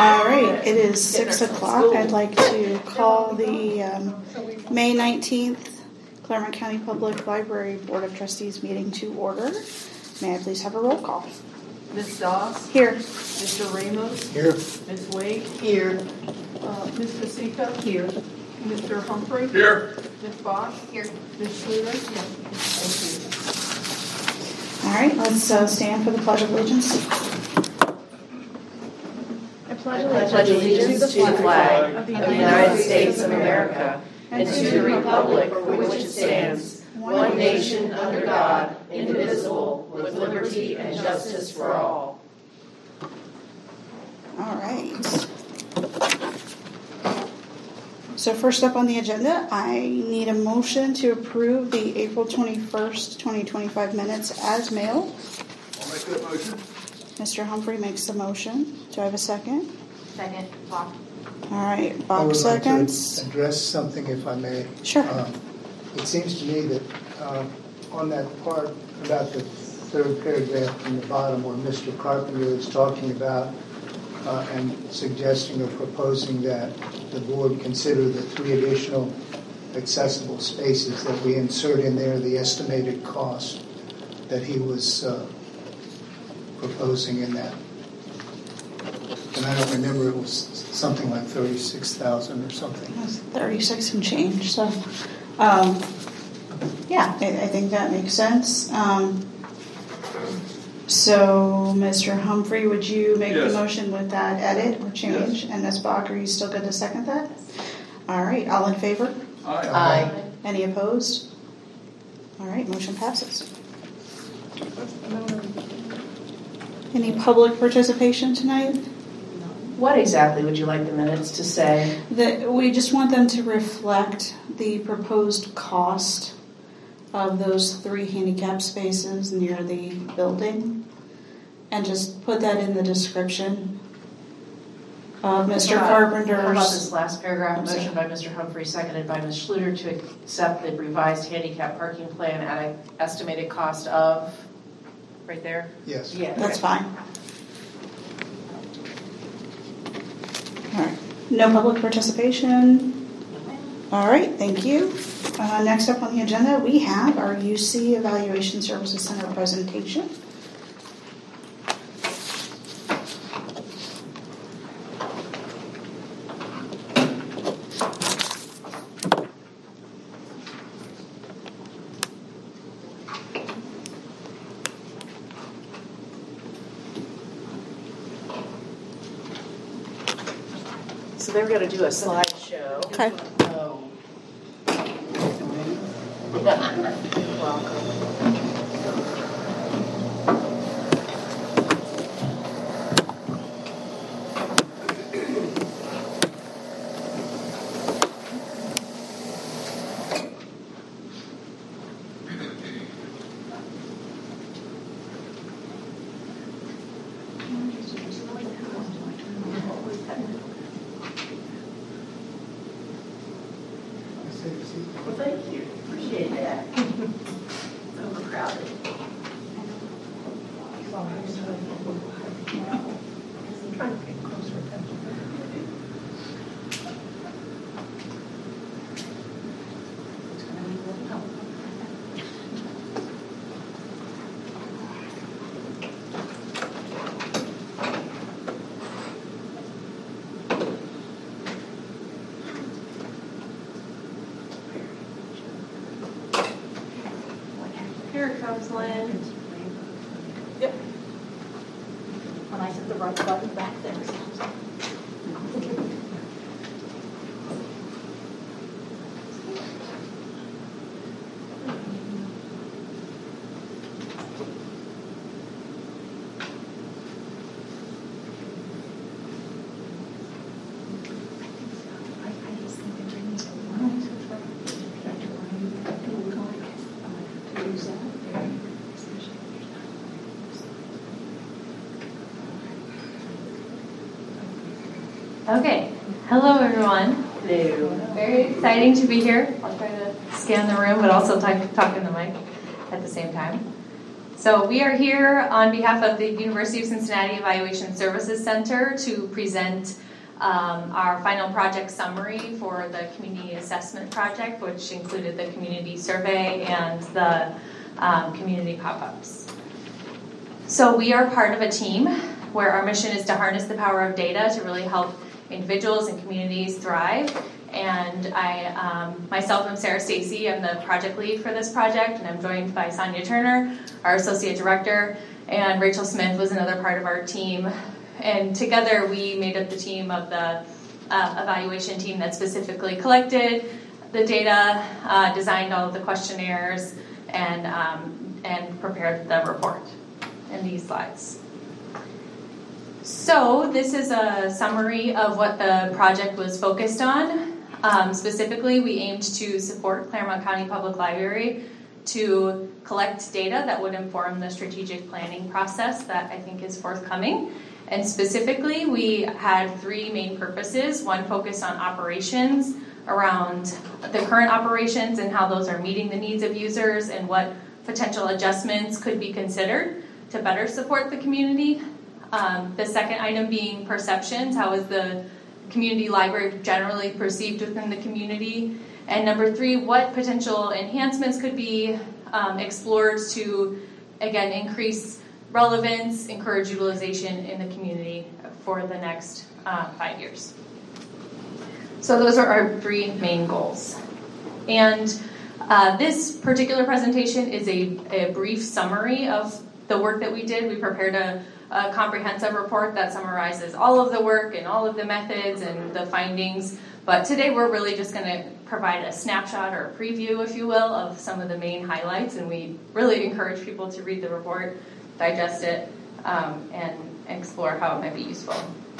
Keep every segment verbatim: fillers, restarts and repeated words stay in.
All right, it is six o'clock. I'd like to call the um, May nineteenth Claremont County Public Library Board of Trustees meeting to order. May I please have a roll call? Miz Doss? Here. Mister Ramos? Here. Miz Wade? Here. Uh, Miz Pasica? Here. Mister Humphrey? Here. Miz Bosch? Here. Miz Schluter? Yes. Thank All right, let's uh, stand for the Pledge of Allegiance. I pledge allegiance to the flag of the United States of America and to the republic for which it stands, one nation under God, indivisible, with liberty and justice for all. All right. So first up on the agenda, I need a motion to approve the April twenty-first, twenty twenty-five minutes as mailed. I'll make that motion. Mister Humphrey makes the motion. Do I have a second? Second, Bob. All right, I Bob would seconds. like to address something, if I may. Sure. Um, it seems to me that uh, on that part about the third paragraph from the bottom where Mister Carpenter is talking about uh, and suggesting or proposing that the board consider the three additional accessible spaces that we insert in there, the estimated cost that he was uh, proposing in that. And I don't remember, it was something like thirty-six thousand or something. It was thirty-six and change. So, um, yeah, I, I think that makes sense. Um, so, Mister Humphrey, would you make Yes. the motion with that edit or change? Yes. And Miz Bach, are you still good to second that? All right, all in favor? Aye. Aye. Any opposed? All right, motion passes. Any public participation tonight? What exactly would you like the minutes to say? That we just want them to reflect the proposed cost of those three handicap spaces near the building, and just put that in the description of Mister How about- Carpenter's. How about this last paragraph? I'm sorry. Motion by Mister Humphrey, seconded by Miz Schluter to accept the revised handicap parking plan at an estimated cost of, right there? Yes. Yeah. That's fine. All right. No public participation. All right, thank you. Uh, next up on the agenda, we have our U C Evaluation Services Center presentation. So they're going to do a slideshow. Okay. Oh. Welcome. Well, thank you. Appreciate that. Overcrowded. I'm trying to get closer. Here comes Lynn. Yep. When I hit the right button back there. Okay, hello everyone. Hello. Very exciting to be here. I'll try to scan the room, but also talk, talk in the mic at the same time. So we are here on behalf of the University of Cincinnati Evaluation Services Center to present um, our final project summary for the community assessment project, which included the community survey and the um, community pop-ups. So we are part of a team where our mission is to harness the power of data to really help individuals and communities thrive. And I, um, myself, am Sarah Stacy. I'm the project lead for this project, and I'm joined by Sonia Turner, our associate director, and Rachel Smith was another part of our team. And together we made up the team of the uh, evaluation team that specifically collected the data, uh, designed all of the questionnaires, and um, and prepared the report in these slides. So this is a summary of what the project was focused on. Um, specifically, we aimed to support Claremont County Public Library to collect data that would inform the strategic planning process that I think is forthcoming. And specifically, we had three main purposes. One focused on operations, around the current operations and how those are meeting the needs of users and what potential adjustments could be considered to better support the community. Um, the second item being perceptions. How is the community library generally perceived within the community? And number three, what potential enhancements could be um, explored to, again, increase relevance, encourage utilization in the community for the next uh, five years. So those are our three main goals. And uh, this particular presentation is a, a brief summary of the work that we did. We prepared a a comprehensive report that summarizes all of the work and all of the methods and the findings. But today we're really just going to provide a snapshot or a preview, if you will, of some of the main highlights. And we really encourage people to read the report, digest it, um, and explore how it might be useful.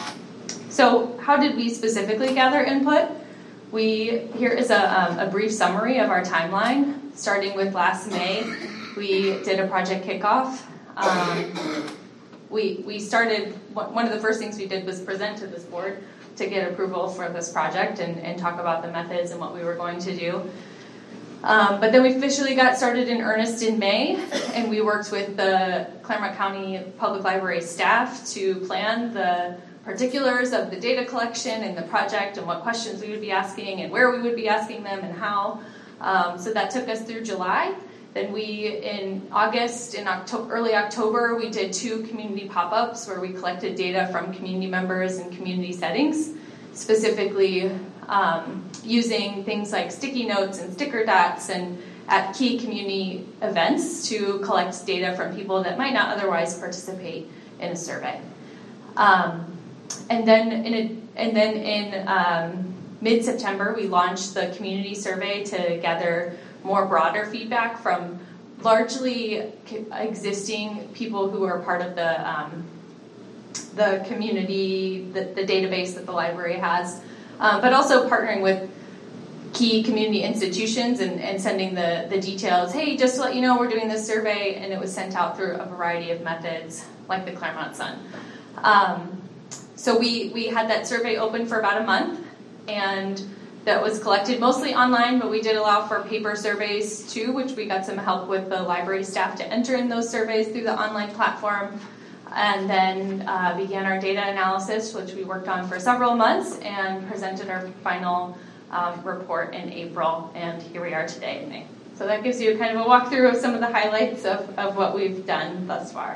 So how did we specifically gather input? We Here is a, um, a brief summary of our timeline. Starting with last May, we did a project kickoff. Um, We we started, one of the first things we did was present to this board to get approval for this project and, and talk about the methods and what we were going to do. Um, but then we officially got started in earnest in May, and we worked with the Claremont County Public Library staff to plan the particulars of the data collection and the project and what questions we would be asking and where we would be asking them and how. Um, so that took us through July. Then we, in August, in October, early October, we did two community pop-ups where we collected data from community members in community settings, specifically um, using things like sticky notes and sticker dots and at key community events to collect data from people that might not otherwise participate in a survey. Um, and then in a, and then in um, mid-September, we launched the community survey to gather more broader feedback from largely existing people who are part of the um, the community, the, the database that the library has, um, but also partnering with key community institutions and, and sending the, the details. Hey, just to let you know, we're doing this survey, and it was sent out through a variety of methods, like the Claremont Sun. Um, so we, we had that survey open for about a month, and that was collected mostly online, but we did allow for paper surveys too, which we got some help with the library staff to enter in those surveys through the online platform, and then uh, began our data analysis, which we worked on for several months, and presented our final um, report in April, and here we are today in May. So that gives you kind of a walkthrough of some of the highlights of, of what we've done thus far.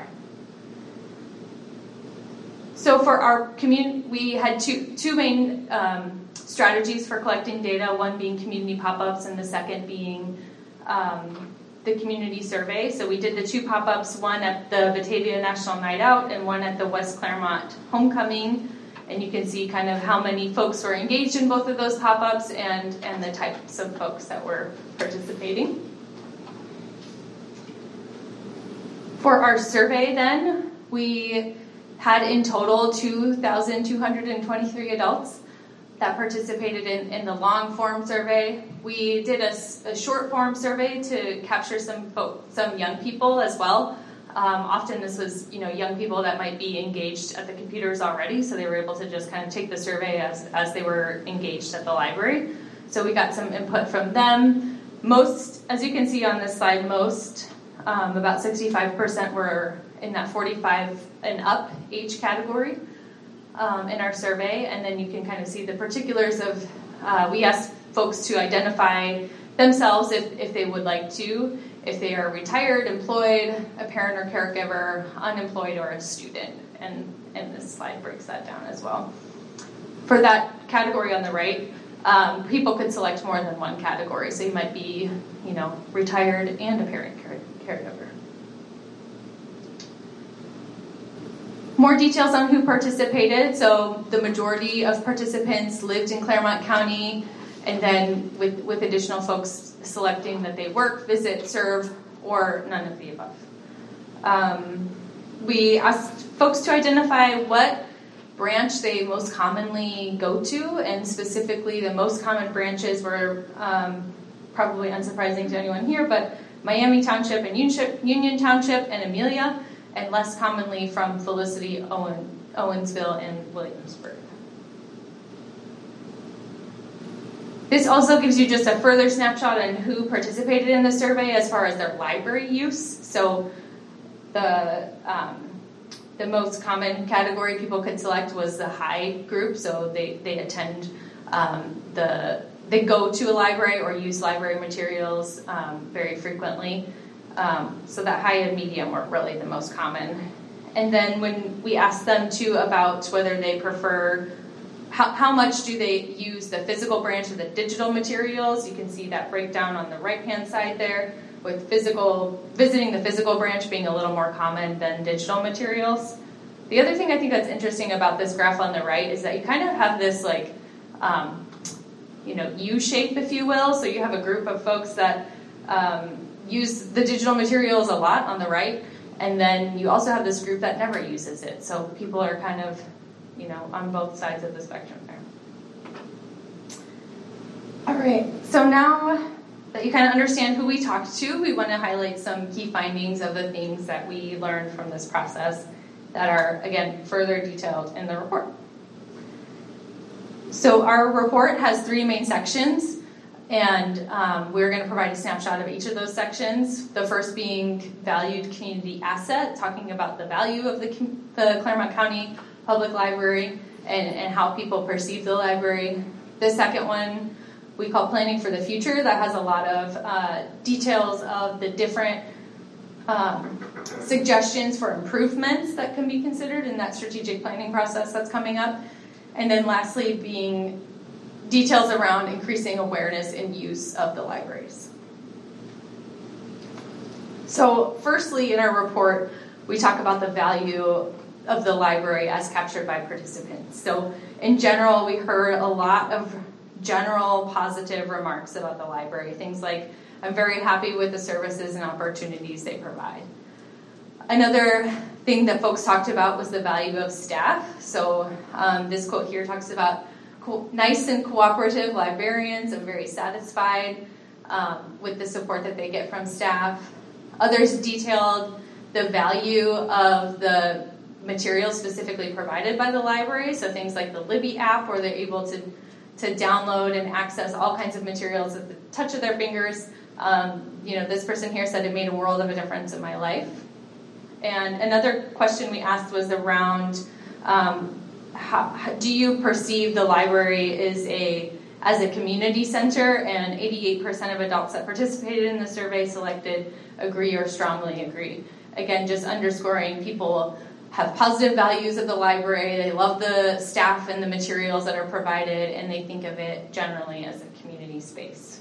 So for our community, we had two, two main um, strategies for collecting data, one being community pop-ups and the second being um, the community survey. So we did the two pop-ups, one at the Batavia National Night Out and one at the West Claremont Homecoming. And you can see kind of how many folks were engaged in both of those pop-ups and, and the types of folks that were participating. For our survey then, we had in total two thousand two hundred twenty-three adults that participated in, in the long form survey. We did a, a short form survey to capture some folk, some young people as well. Um, often this was, you know, young people that might be engaged at the computers already, so they were able to just kind of take the survey as, as they were engaged at the library. So we got some input from them. Most, as you can see on this slide, most Um, about sixty-five percent were in that forty-five and up age category um, in our survey. And then you can kind of see the particulars of, uh, we asked folks to identify themselves if, if they would like to, if they are retired, employed, a parent or caregiver, unemployed, or a student. And, and this slide breaks that down as well. For that category on the right, um, people could select more than one category. So you might be, you know, retired and a parent care, caregiver. More details on who participated. So the majority of participants lived in Claremont County, and then with, with additional folks selecting that they work, visit, serve, or none of the above. Um, we asked folks to identify what branch they most commonly go to, and specifically the most common branches were um, probably unsurprising to anyone here, but Miami Township and Union Township and Amelia, and less commonly from Felicity, Owen, Owensville, and Williamsburg. This also gives you just a further snapshot on who participated in the survey as far as their library use. So the um, the most common category people could select was the high group, so they, they attend um, the they go to a library or use library materials um, very frequently. Um, so that high and medium were really the most common. And then when we asked them too about whether they prefer How, how much do they use the physical branch or the digital materials? You can see that breakdown on the right-hand side there, with physical visiting the physical branch being a little more common than digital materials. The other thing I think that's interesting about this graph on the right is that you kind of have this like, um, you know, U shape, if you will. So you have a group of folks that um, use the digital materials a lot on the right, and then you also have this group that never uses it. So people are kind of, you know, on both sides of the spectrum there. All right, so now that you kind of understand who we talked to, we want to highlight some key findings of the things that we learned from this process that are, again, further detailed in the report. So our report has three main sections, and um, we're going to provide a snapshot of each of those sections. The first being valued community asset, talking about the value of the, the Claremont County Public Library and, and how people perceive the library. The second one we call Planning for the Future. That has a lot of uh, details of the different um, suggestions for improvements that can be considered in that strategic planning process that's coming up. And then lastly being details around increasing awareness and use of the libraries. So firstly, in our report, we talk about the value of the library as captured by participants. So in general, we heard a lot of general positive remarks about the library. Things like, I'm very happy with the services and opportunities they provide. Another thing that folks talked about was the value of staff. So um, this quote here talks about co- nice and cooperative librarians. I'm very satisfied um, with the support that they get from staff. Others detailed the value of the materials specifically provided by the library, so things like the Libby app, where they're able to, to download and access all kinds of materials at the touch of their fingers. Um, you know, this person here said it made a world of a difference in my life. And another question we asked was around, um, how, how, do you perceive the library is a as a community center? And eighty-eight percent of adults that participated in the survey selected agree or strongly agree. Again, just underscoring people have positive values of the library, they love the staff and the materials that are provided, and they think of it generally as a community space.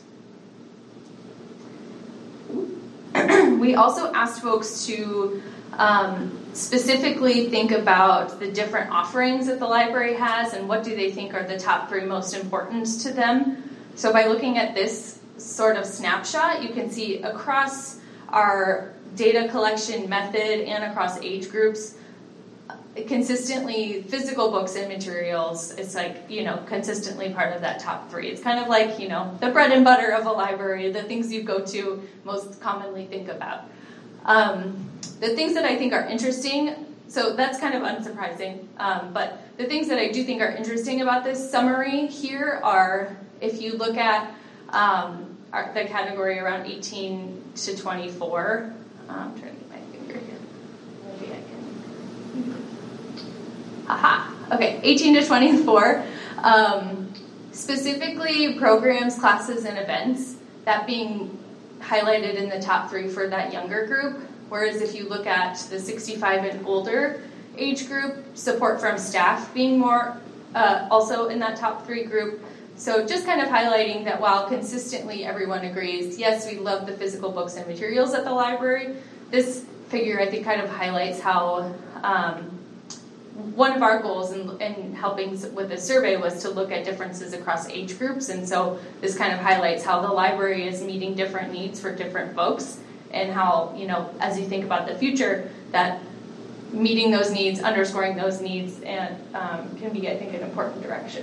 We also asked folks to um, specifically think about the different offerings that the library has and what do they think are the top three most important to them. So by looking at this sort of snapshot, you can see across our data collection method and across age groups, consistently physical books and materials, it's like, you know, consistently part of that top three. It's kind of like, you know, the bread and butter of a library, the things you go to most commonly think about. Um, the things that I think are interesting, so that's kind of unsurprising, um, but the things that I do think are interesting about this summary here are, if you look at um, our, the category around eighteen to twenty-four, Um, I'm trying to get my finger here. Maybe I can. Aha. Okay, eighteen to twenty-four. Um, specifically, programs, classes, and events. That being highlighted in the top three for that younger group. Whereas if you look at the sixty-five and older age group, support from staff being more uh, also in that top three group. So just kind of highlighting that while consistently everyone agrees, yes, we love the physical books and materials at the library, this figure I think kind of highlights how um, one of our goals in, in helping with the survey was to look at differences across age groups. And so this kind of highlights how the library is meeting different needs for different folks and how, you know, as you think about the future, that meeting those needs, underscoring those needs, and um, can be, I think, an important direction.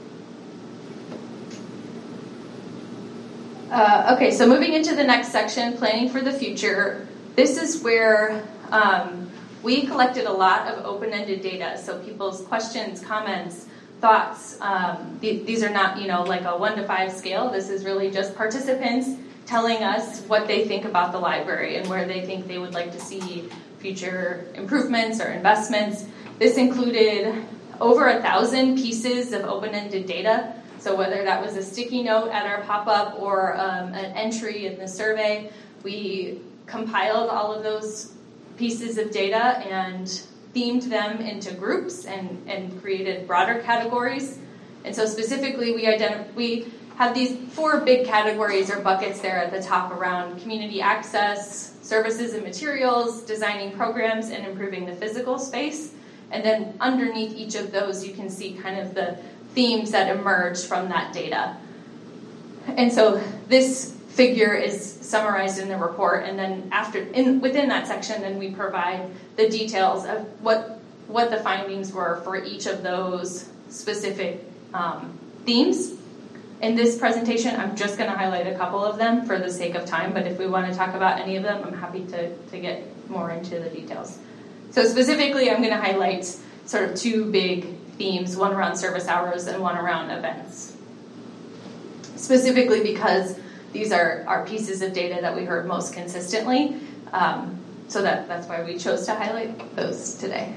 Uh, okay, so moving into the next section, planning for the future. This is where um, we collected a lot of open-ended data. So people's questions, comments, thoughts. Um, th- these are not, you know, like a one to five scale. This is really just participants telling us what they think about the library and where they think they would like to see future improvements or investments. This included over a thousand pieces of open-ended data. So whether that was a sticky note at our pop-up or um, an entry in the survey, we compiled all of those pieces of data and themed them into groups and, and created broader categories. And so specifically, we identi- we have these four big categories or buckets there at the top around community access, services and materials, designing programs, and improving the physical space. And then underneath each of those, you can see kind of the themes that emerged from that data. And so this figure is summarized in the report, and then after in within that section, then we provide the details of what what the findings were for each of those specific um, themes. In this presentation, I'm just going to highlight a couple of them for the sake of time, but if we want to talk about any of them, I'm happy to, to get more into the details. So specifically, I'm going to highlight sort of two big themes, one around service hours and one around events. Specifically because these are, are pieces of data that we heard most consistently, um, so that, that's why we chose to highlight those today.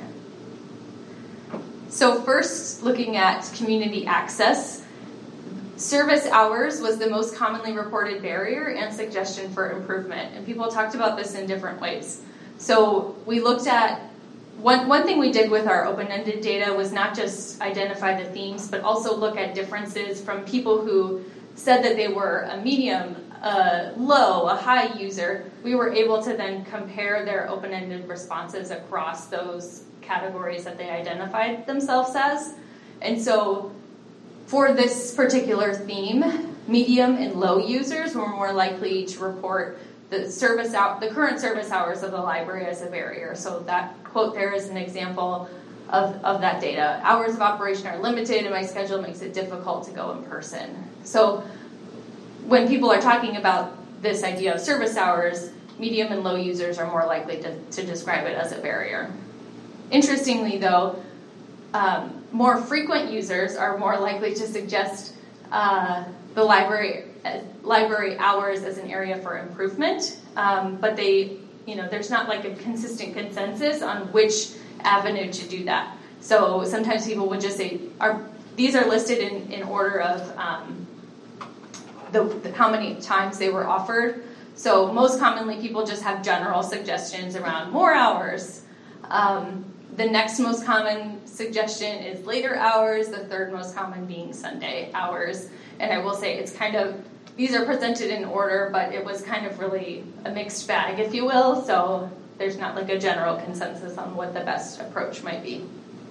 So first, looking at community access, service hours was the most commonly reported barrier and suggestion for improvement, and people talked about this in different ways. So we looked at One one thing we did with our open-ended data was not just identify the themes, but also look at differences from people who said that they were a medium, a low, a high user. We were able to then compare their open-ended responses across those categories that they identified themselves as. And so for this particular theme, medium and low users were more likely to report the service out, the current service hours of the library as a barrier. So that quote there is an example of, of that data. Hours of operation are limited and my schedule makes it difficult to go in person. So when people are talking about this idea of service hours, medium and low users are more likely to, to describe it as a barrier. Interestingly though, um, more frequent users are more likely to suggest uh, the library uh, library hours as an area for improvement, um, but they, you know, there's not like a consistent consensus on which avenue to do that. So sometimes people would just say, are these are listed in, in order of um, the, the how many times they were offered. So most commonly people just have general suggestions around more hours. Um, the next most common suggestion is later hours, the third most common being Sunday hours. And I will say it's kind of, these are presented in order, but it was kind of really a mixed bag, if you will. So there's not like a general consensus on what the best approach might be.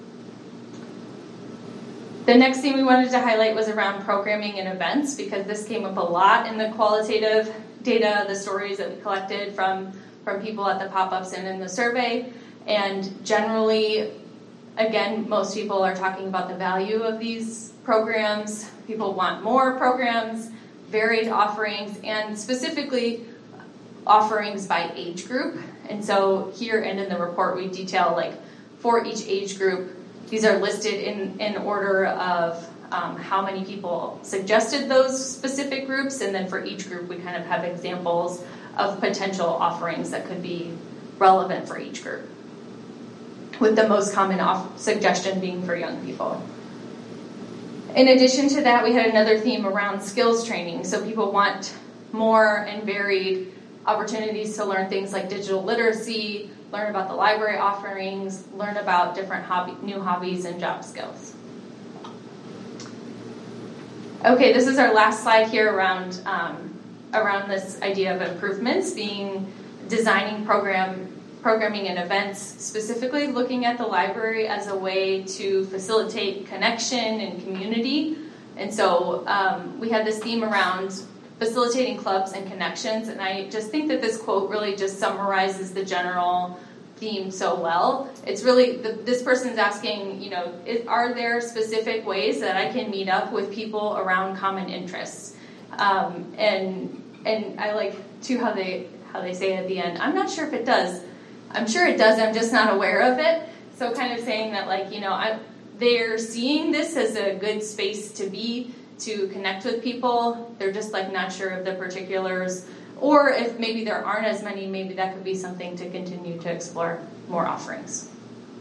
The next thing we wanted to highlight was around programming and events, because this came up a lot in the qualitative data, the stories that we collected from, from people at the pop-ups and in the survey. And generally, again, most people are talking about the value of these programs. People want more programs, varied offerings, and specifically offerings by age group. And so here and in the report, we detail like for each age group, these are listed in, in order of um, how many people suggested those specific groups. And then for each group, we kind of have examples of potential offerings that could be relevant for each group, with the most common off- suggestion being for young people. In addition to that, we had another theme around skills training. So people want more and varied opportunities to learn things like digital literacy, learn about the library offerings, learn about different hobby, new hobbies and job skills. Okay, this is our last slide here around um, around this idea of improvements, being designing program programming and events, specifically looking at the library as a way to facilitate connection and community. And so um, we had this theme around facilitating clubs and connections, and I just think that this quote really just summarizes the general theme so well. It's really, the, this person's asking, you know, is, are there specific ways that I can meet up with people around common interests? Um, and and I like, too, how they how they say at the end, I'm not sure if it does. I'm sure it does, I'm just not aware of it. So kind of saying that, like, you know, I, they're seeing this as a good space to be, to connect with people. They're just, like, not sure of the particulars. Or if maybe there aren't as many, maybe that could be something to continue to explore more offerings.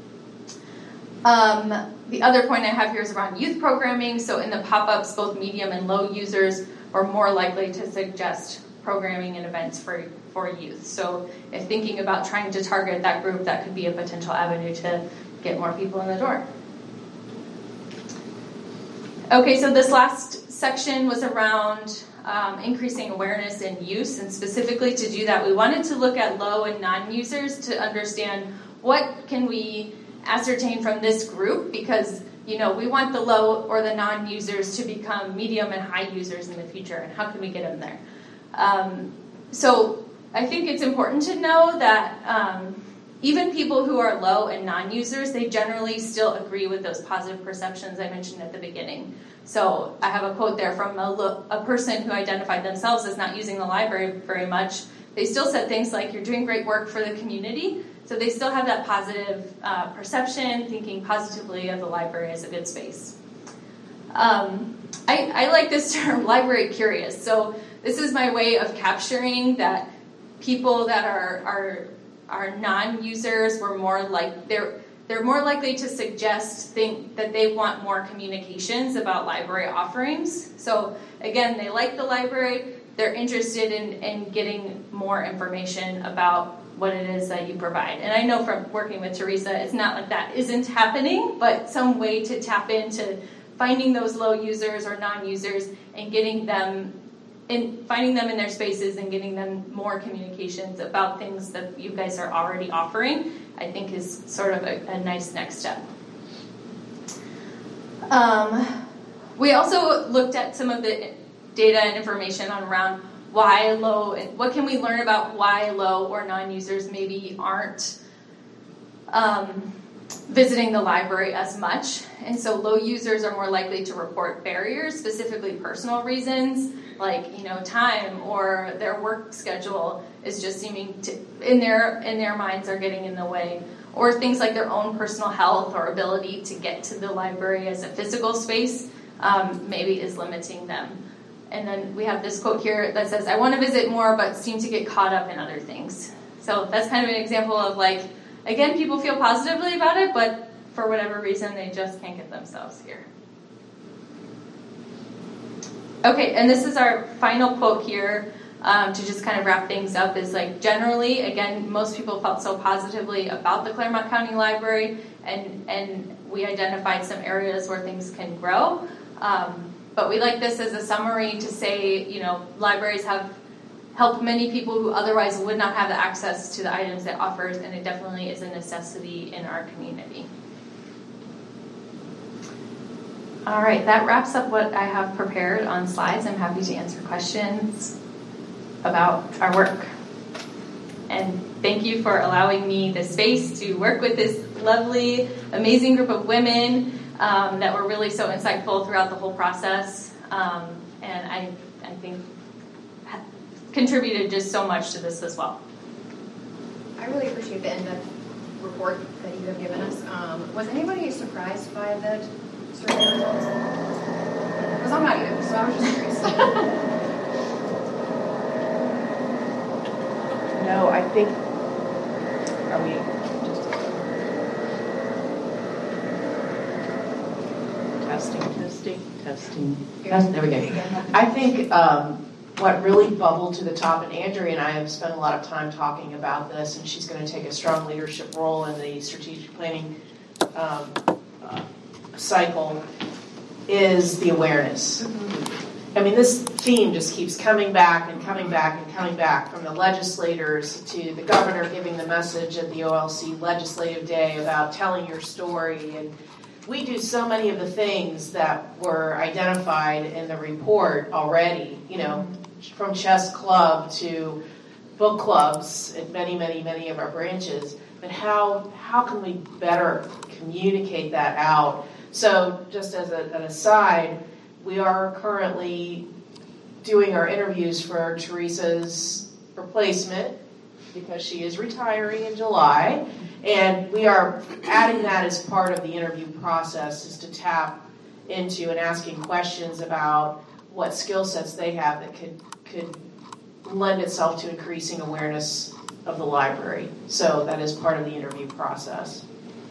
Um, the other point I have here is around youth programming. So in the pop-ups, both medium and low users are more likely to suggest programming and events for, for youth. So if thinking about trying to target that group, that could be a potential avenue to get more people in the door. Okay, so this last section was around um, increasing awareness and use, and specifically to do that, we wanted to look at low and non-users to understand what can we ascertain from this group, because you know we want the low or the non-users to become medium and high users in the future, and how can we get them there? Um, so I think it's important to know that um, even people who are low and non-users, they generally still agree with those positive perceptions I mentioned at the beginning. So I have a quote there from a, lo- a person who identified themselves as not using the library very much. They still said things like, you're doing great work for the community. So they still have that positive uh, perception, thinking positively of the library as a good space. Um, I, I like this term, library curious. So this is my way of capturing that people that are are are non-users were more like they're they're more likely to suggest think that they want more communications about library offerings. So again, they like the library, they're interested in, in getting more information about what it is that you provide. And I know from working with Teresa, it's not like that isn't happening, but some way to tap into finding those low users or non-users and getting them in finding them in their spaces and getting them more communications about things that you guys are already offering, I think is sort of a, a nice next step. Um, we also looked at some of the data and information on around why low, what can we learn about why low or non-users maybe aren't um, visiting the library as much. And so low users are more likely to report barriers, specifically personal reasons, like, you know, time or their work schedule is just seeming to, in their in their minds, are getting in the way. Or things like their own personal health or ability to get to the library as a physical space um, maybe is limiting them. And then we have this quote here that says, I want to visit more, but seem to get caught up in other things. So that's kind of an example of, like, again, people feel positively about it, but for whatever reason, they just can't get themselves here. Okay, and this is our final quote here um, to just kind of wrap things up is, like, generally, again, most people felt so positively about the Claremont County Library, and, and we identified some areas where things can grow. Um, but we like this as a summary to say, you know, libraries have helped many people who otherwise would not have the access to the items it offers, and it definitely is a necessity in our community. All right, that wraps up what I have prepared on slides. I'm happy to answer questions about our work. And thank you for allowing me the space to work with this lovely, amazing group of women um, that were really so insightful throughout the whole process. Um, and I, I think contributed just so much to this as well. I really appreciate the in-depth report that you have given us. Um, was anybody surprised by the survey results? Because I'm not either, so I was just curious. think, are we just testing, testing, testing, testing, there we go. I think um, what really bubbled to the top, and Andrea and I have spent a lot of time talking about this, and she's going to take a strong leadership role in the strategic planning um, uh, cycle, is the awareness. I mean, this theme just keeps coming back and coming back and coming back, from the legislators to the governor giving the message at the O L C Legislative Day about telling your story. And we do so many of the things that were identified in the report already, you know, from chess club to book clubs at many, many, many of our branches. But how how can we better communicate that out? So just as a, an aside, we are currently doing our interviews for Teresa's replacement because she is retiring in July. And we are adding that as part of the interview process, is to tap into and asking questions about what skill sets they have that could could lend itself to increasing awareness of the library. So that is part of the interview process.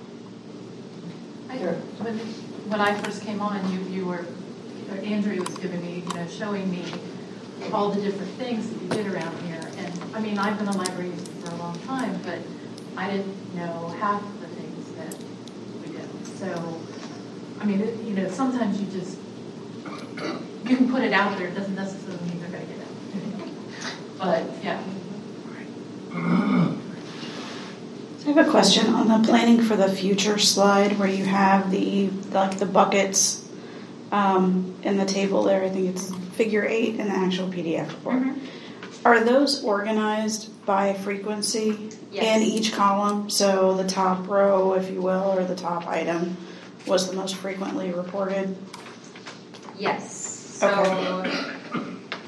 I, when, when I first came on, you, you were, Andrea was giving me, you know, showing me all the different things that you did around here. And I mean, I've been a library user for a long time, but I didn't know half of the things that we did. So, I mean, it, you know, sometimes you just, you can put it out there. It doesn't necessarily mean they're going to get it. But, yeah. I have a question on the planning for the future slide where you have the like the buckets um, in the table there. I think it's figure eight in the actual P D F report. Mm-hmm. Are those organized by frequency yes. in each column? So the top row, if you will, or the top item was the most frequently reported? Yes. Okay. So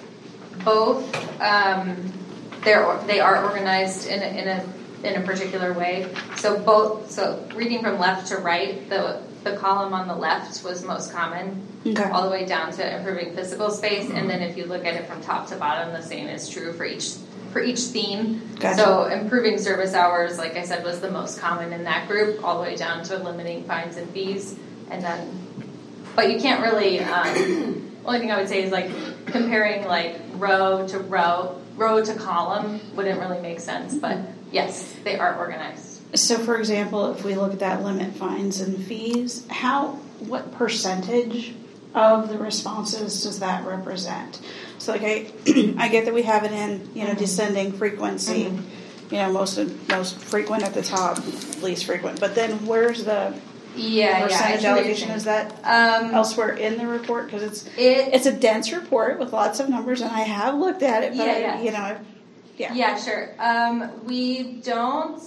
both um, they're they are organized in a, in a in a particular way. So both, so reading from left to right, the the column on the left was most common, okay. all the way down to improving physical space. And then if you look at it from top to bottom, the same is true for each for each theme. Gotcha. So improving service hours, like I said, was the most common in that group, all the way down to limiting fines and fees. And then, but you can't really, um, only thing I would say is like comparing like row to row, row to column wouldn't really make sense, but yes, they are organized. So, for example, if we look at that limit fines and fees, how, what percentage of the responses does that represent? So, like, I, I get that we have it in, you know, mm-hmm. descending frequency, mm-hmm. you know, most of, most frequent at the top, least frequent. But then, where's the yeah, percentage yeah, allocation? Is that um, elsewhere in the report? Because it's it, it's a dense report with lots of numbers, and I have looked at it, but yeah, I, yeah. you know, I've, yeah, yeah, sure. Um, we don't.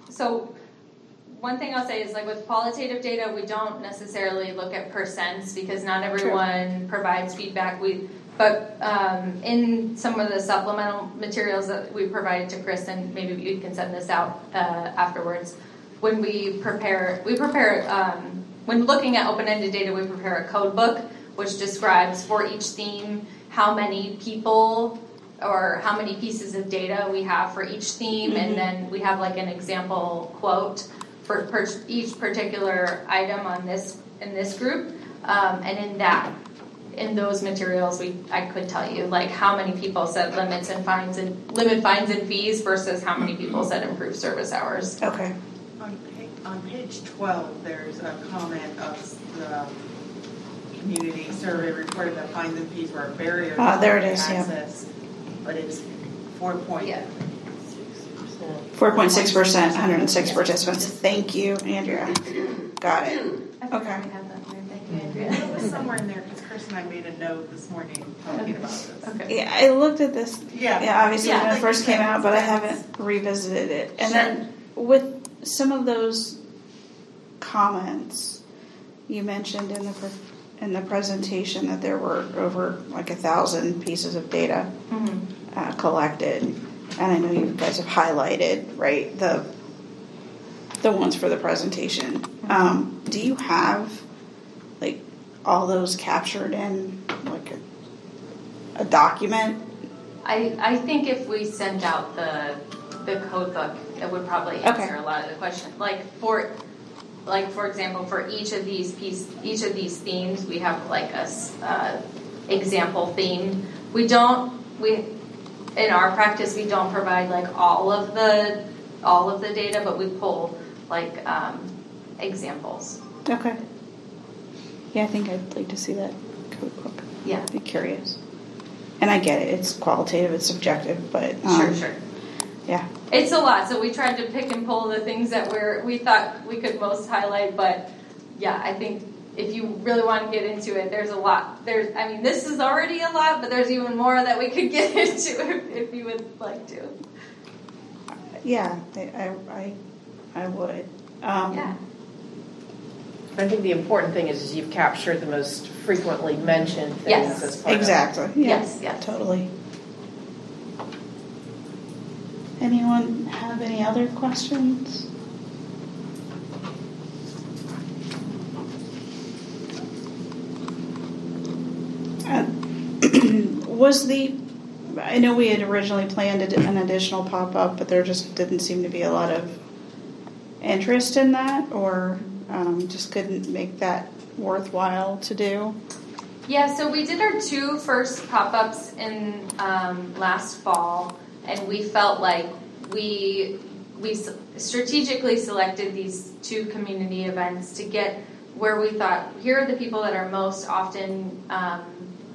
So one thing I'll say is, like, with qualitative data, we don't necessarily look at percents because not everyone True. provides feedback. We, but um, in some of the supplemental materials that we provided to Chris, and maybe you can send this out uh, afterwards, when we prepare, we prepare, um, when looking at open-ended data, we prepare a code book which describes for each theme how many people or how many pieces of data we have for each theme, mm-hmm. and then we have like an example quote for per- each particular item on this in this group, um, and in that, in those materials, we I could tell you like how many people said limits and fines and limit fines and fees versus how many people said improved service hours. Okay. On page, on page twelve, there's a comment of the community survey reported that fines and fees were a barrier uh, to there it is, access. Yeah. But it's four point yeah. four point six percent, one hundred and six participants. Thank you, Andrea. Got it. Okay. Thank you, Andrea. It was somewhere in there because Chris and I made a note this morning talking about this. Okay. Yeah, I looked at this. Yeah. Yeah, obviously yeah, when like it first came out, but I haven't sense. revisited it. And sure. then with some of those comments, you mentioned in the. Pre- in the presentation that there were over like a thousand pieces of data mm-hmm. uh, collected, and I know you guys have highlighted right the the ones for the presentation. Mm-hmm. Um, do you have like all those captured in like a, a document? I I think if we sent out the the code book that would probably answer Okay. a lot of the questions. Like for, like for example, for each of these piece, each of these themes, we have like a s- uh, example theme. We don't we in our practice we don't provide like all of the all of the data, but we pull like um, examples. Okay. Yeah, I think I'd like to see that code book. Yeah. I'd be curious. And I get it. It's qualitative. It's subjective, but um, Sure, sure. Yeah. It's a lot, so we tried to pick and pull the things that we're, we thought we could most highlight, but yeah, I think if you really want to get into it, there's a lot. There's, I mean, this is already a lot, but there's even more that we could get into if, if you would like to. Yeah, I, I, I, I would. Um, Yeah. I think the important thing is, is you've captured the most frequently mentioned things Yes. as part Exactly. of Yeah, Yes, yeah. Totally. Anyone have any other questions? Uh, was the, I know we had originally planned an additional pop-up, but there just didn't seem to be a lot of interest in that, or um, just couldn't make that worthwhile to do? Yeah, so we did our two first pop-ups in um, last fall, and we felt like we we strategically selected these two community events to get where we thought, here are the people that are most often um,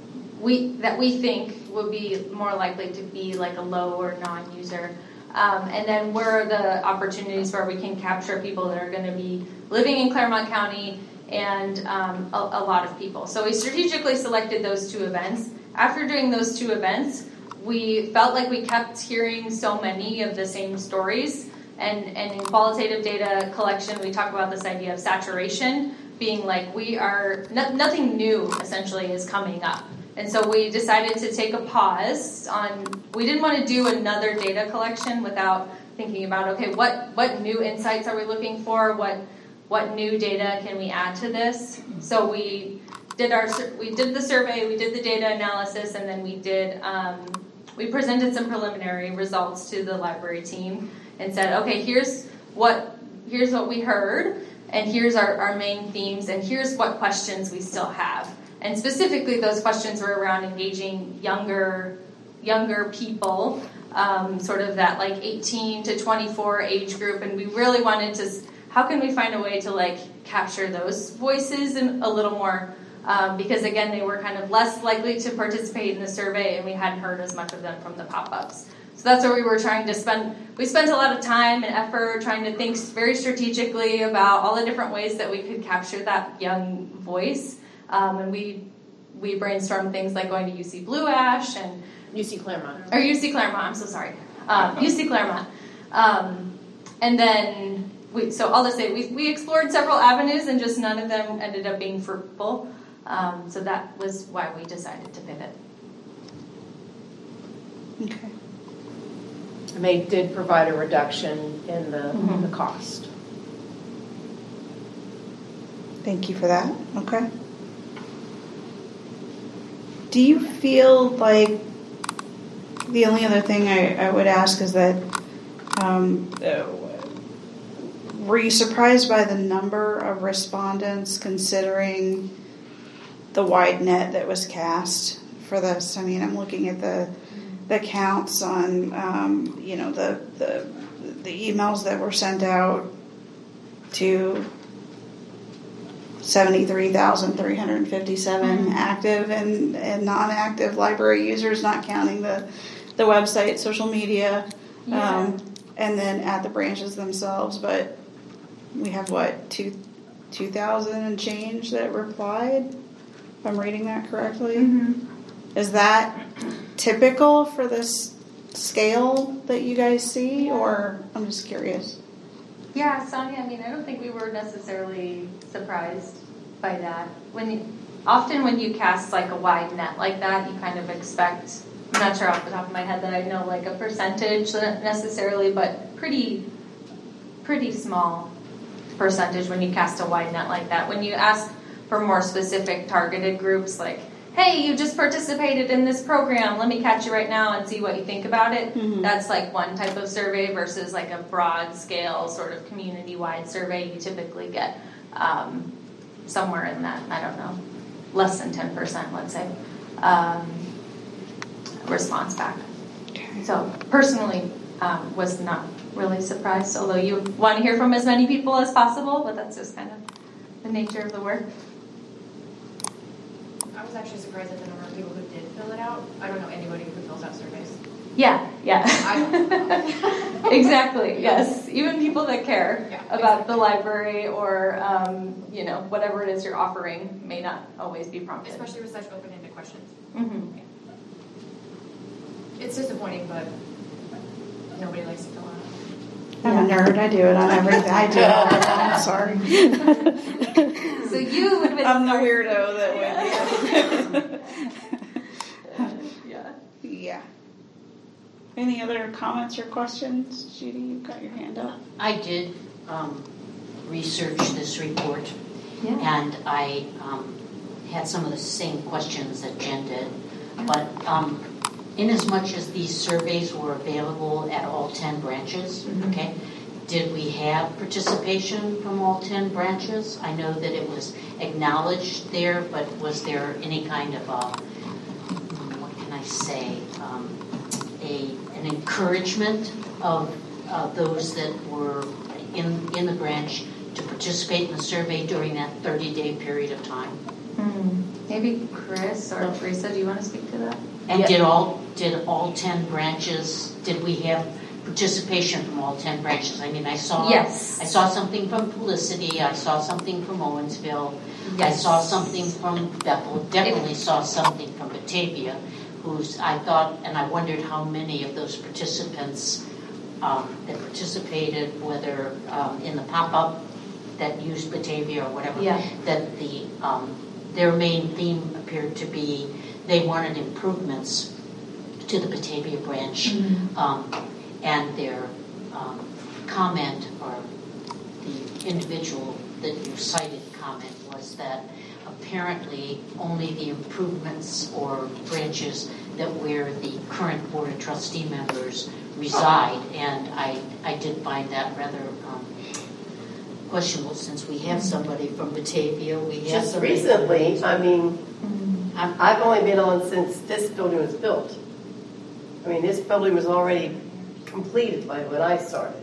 we that we think would be more likely to be like a low or non-user, um, and then where are the opportunities where we can capture people that are going to be living in Claremont County and um, a, a lot of people. So we strategically selected those two events. After doing those two events, we felt like we kept hearing so many of the same stories. And, and in qualitative data collection, we talk about this idea of saturation, being like we are, no, nothing new essentially is coming up. And so we decided to take a pause on, we didn't want to do another data collection without thinking about, okay, what, what new insights are we looking for? What What new data can we add to this? So we did our we did the survey, we did the data analysis, and then we did um, we presented some preliminary results to the library team and said, okay, here's what here's what we heard, and here's our, our main themes, and here's what questions we still have. And specifically, those questions were around engaging younger younger people, um, sort of that like eighteen to twenty-four age group, and we really wanted to. How can we find a way to like capture those voices in a little more? Um, because again, they were kind of less likely to participate in the survey, and we hadn't heard as much of them from the pop-ups. So that's where we were trying to spend. We spent a lot of time and effort trying to think very strategically about all the different ways that we could capture that young voice. Um, and we we brainstormed things like going to U C Blue Ash and U C Claremont. Or U C Claremont. I'm so sorry. Um, U C Claremont, um, and then. We, so I'll just say we, we explored several avenues and just none of them ended up being fruitful. Um, so that was why we decided to pivot. Okay. And they did provide a reduction in the, Mm-hmm. the cost. Thank you for that. Okay. Do you feel like the only other thing I, I would ask is that um, uh, were you surprised by the number of respondents considering the wide net that was cast for this? I mean, I'm looking at the the counts on um, you know the, the the emails that were sent out to seventy-three thousand three hundred fifty-seven mm-hmm. active and, and non-active library users, not counting the the website, social media, yeah. um, and then at the branches themselves. But we have, what, two, 2,000 and change that replied, if I'm reading that correctly? Mm-hmm. Is that typical for this scale that you guys see, or I'm just curious? Yeah, Sonia, I mean, I don't think we were necessarily surprised by that. When you, often when you cast like a wide net like that, you kind of expect, I'm not sure off the top of my head that I know like a percentage necessarily, but pretty, pretty small percentage when you cast a wide net like that. When you ask for more specific targeted groups, like, hey, you just participated in this program, let me catch you right now and see what you think about it. Mhm. That's like one type of survey versus like a broad scale sort of community-wide survey. You typically get um, somewhere in that, I don't know, less than ten percent, let's say, um, response back. So personally, um, was not really surprised, although you want to hear from as many people as possible, but that's just kind of the nature of the work. I was actually surprised at the number of people who did fill it out. I don't know anybody who fills out surveys. Yeah, yeah. I don't know. Exactly, yes. Even people that care Yeah, about exactly. the library or, um, you know, whatever it is you're offering may not always be prompted. Especially with such open-ended questions. Mm-hmm. It's disappointing, but nobody likes to fill out. I'm a nerd. I do it on everything. I do it all the time. I'm sorry. So you would have been I'm the smart. weirdo that would. Yeah. Yeah. Any other comments or questions? Judy, you've got your hand up. I did um, research this report, Yeah. and I um, had some of the same questions that Jen did. But um, in as much as these surveys were available at all ten branches, Mm-hmm. okay, did we have participation from all ten branches? I know that it was acknowledged there, but was there any kind of a, what can I say, um, a an encouragement of uh, those that were in in the branch to participate in the survey during that thirty-day period of time? Hmm. Maybe Chris or Teresa, do you want to speak to that? And Yeah. did all did all ten branches? Did we have participation from all ten branches? I mean, I saw Yes. I saw something from Felicity. I saw something from Owensville. I Yes. saw something from Bethel. Definitely saw something from Batavia. Who's I thought, and I wondered how many of those participants um, that participated, whether um, in the pop-up that used Batavia or whatever. Yeah. That the um, their main theme appeared to be they wanted improvements to the Batavia branch, Mm-hmm. um, and their um, comment or the individual that you cited comment was that apparently only the improvements or branches that where the current Board of Trustee members reside, and I, I did find that rather um, questionable since we have somebody from Batavia. We have Just somebody recently, I mean, Mm-hmm. I'm, I've only been on since this building was built. I mean, this building was already completed by when I started.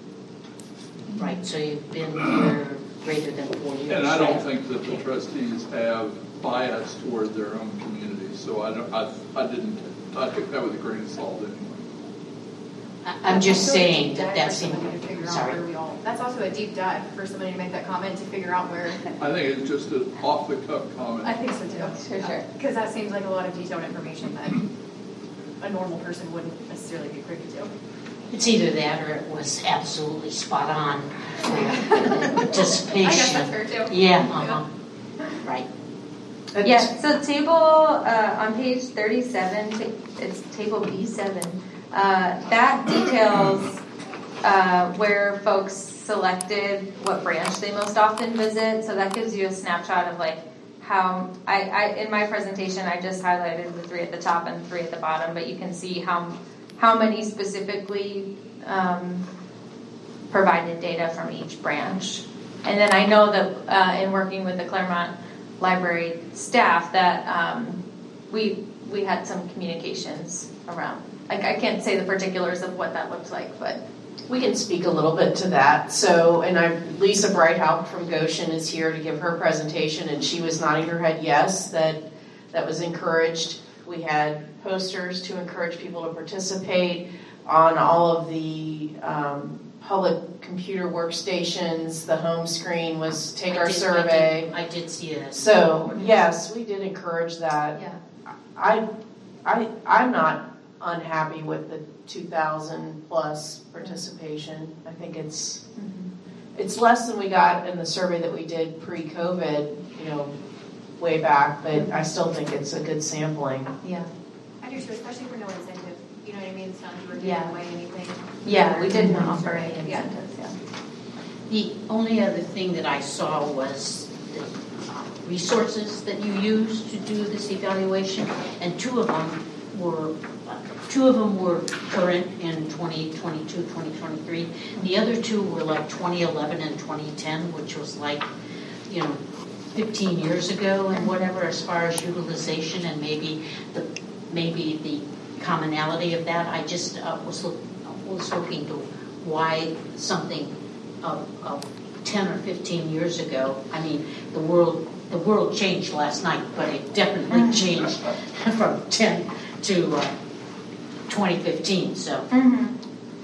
right, so you've been here greater than four years. And I don't right? think that the trustees have bias toward their own community, so I don't, I, I didn't, I took that with a grain of salt anyway. I- I'm just That's also a saying deep that dive that's for somebody to figure out sorry. where we all. That's also a deep dive for somebody to make that comment to figure out where. I think it's just an off-the-cuff comment. I think so too. Sure, sure. Because that seems like a lot of detailed information that a normal person wouldn't necessarily be privy to. It's either that or it was absolutely spot on for participation. I guess that's fair too. Yeah, uh-huh. Right. Yeah, so table uh, on page thirty-seven, ta- it's table B seven. Uh, that details uh, where folks selected what branch they most often visit. So that gives you a snapshot of like how I, I in my presentation I just highlighted the three at the top and three at the bottom, but you can see how how many specifically um, provided data from each branch. And then I know that uh, in working with the Claremont Library staff that um, we we had some communications around. Like I can't say the particulars of what that looked like, but we can speak a little bit to that. So, and I, Lisa Breithaupt from Goshen is here to give her presentation, and she was nodding her head yes, that that was encouraged. We had posters to encourage people to participate on all of the um, public computer workstations. The home screen was take I our did- survey. I did, I did see that. So yes, we did encourage that. yeah. I, I, I'm not unhappy with the two thousand plus participation. I think it's it's less than we got in the survey that we did pre-COVID, you know, way back. But I still think it's a good sampling. Yeah. I do too, especially for no incentive. You know what I mean? It's not that we're giving Yeah. away anything. Yeah, we didn't offer any Yeah. incentives. Yeah. The only other thing that I saw was that uh, resources that you use to do this evaluation, and two of them were two of them were current in twenty twenty-two, twenty twenty-three. The other two were like twenty eleven and twenty ten, which was like, you know, fifteen years ago and whatever, as far as utilization and maybe the maybe the commonality of that. I just uh, was was looking to why something of, of ten or fifteen years ago. I mean, the world the world changed last night, but it definitely changed from ten to uh, twenty fifteen. So. Mm-hmm.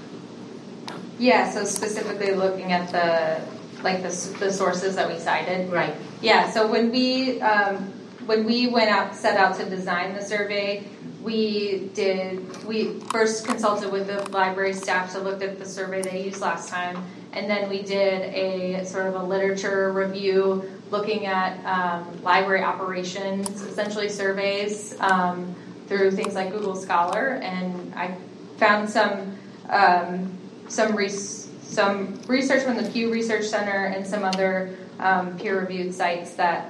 Yeah. So specifically looking at the like the the sources that we cited. Right. Yeah. So when we um, when we went out set out to design the survey, we did we first consulted with the library staff to look at the survey they used last time, and then we did a sort of a literature review looking at um, library operations, essentially surveys um, through things like Google Scholar, and I found some um, some res- some research from the Pew Research Center and some other um, peer-reviewed sites that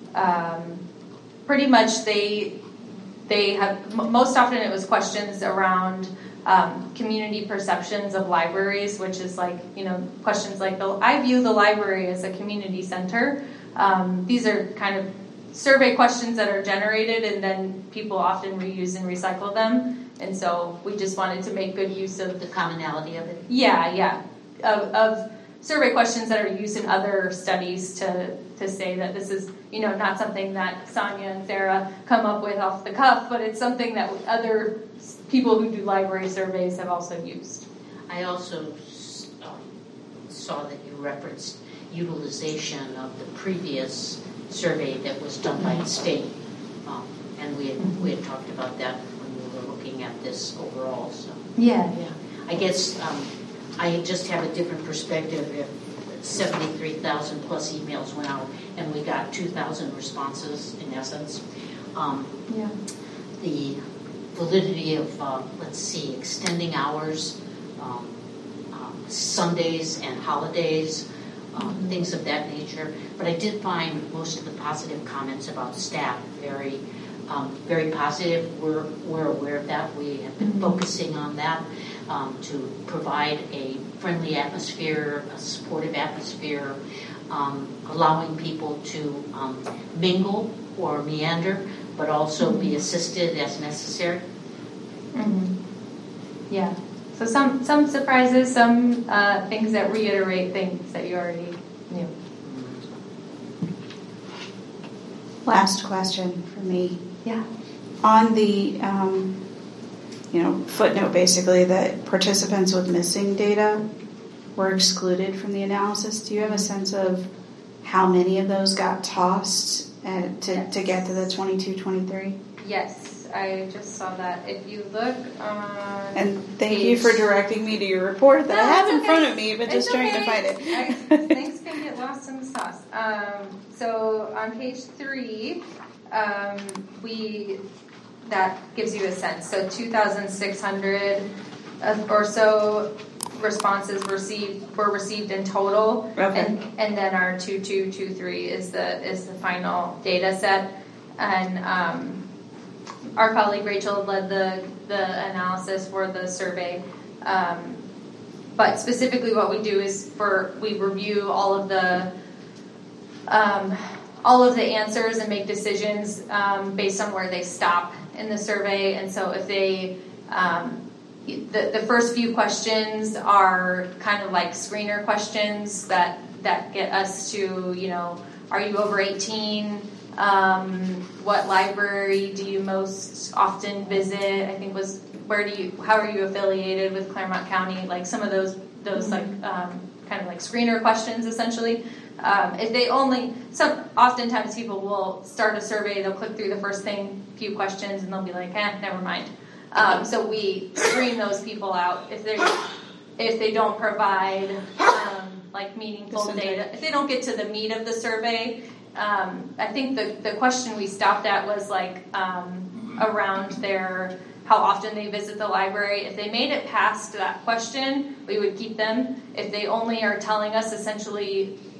um, pretty much they they have most often it was questions around um, community perceptions of libraries, which is like, you know, questions like the I view the library as a community center. Um, these are kind of survey questions that are generated and then people often reuse and recycle them, and so we just wanted to make good use of The commonality of it. yeah yeah of, of survey questions that are used in other studies to to say that this is, you know, not something that Sonia and Sarah come up with off the cuff, but it's something that other people who do library surveys have also used. I also um, saw that you referenced utilization of the previous survey that was done by the state, um, and we had, we had talked about that when we were looking at this overall. So Yeah. yeah, I guess um, I just have a different perspective. If seventy-three thousand plus emails went out and we got two thousand responses, in essence, um, Yeah. the validity of uh, let's see, extending hours, um, um, Sundays and holidays. Um, things of that nature. But I did find most of the positive comments about staff very, um, very positive. We're we're aware of that. We have been mm-hmm. focusing on that um, to provide a friendly atmosphere, a supportive atmosphere, um, allowing people to um, mingle or meander, but also mm-hmm. be assisted as necessary. Mm-hmm. Yeah. So some, some surprises, some uh, things that reiterate things that you already knew. Last question for me. Yeah. On the, um, you know, footnote basically that participants with missing data were excluded from the analysis. Do you have a sense of how many of those got tossed uh, to, yes. to get to the twenty-two twenty-three? Yes. I just saw that. If you look on And thank page... you for directing me to your report that no, I have in okay. front of me, but it's just okay. trying to find it. I, things can get lost in the sauce. Um, so on page three, um, we that gives you a sense. So two thousand six hundred or so responses received were received in total, okay. and and then our two two two three is the is the final data set, and. Um, Our colleague Rachel led the, the analysis for the survey, um, but specifically what we do is for we review all of the um, all of the answers and make decisions um, based on where they stop in the survey. And so if they um, the the first few questions are kind of like screener questions that that get us to, you know, are you over eighteen? Um, what library do you most often visit? I think was where do you how are you affiliated with Claremont County? Like some of those those like um, kind of like screener questions essentially. Um, if they only some oftentimes people will start a survey, they'll click through the first thing, few questions, and they'll be like, eh, never mind. Um, so we screen those people out if they if they don't provide um, like meaningful data. If they don't get to the meat of the survey. Um, I think the, the question we stopped at was like um, around their how often they visit the library. If they made it past that question, we would keep them. If they only are telling us essentially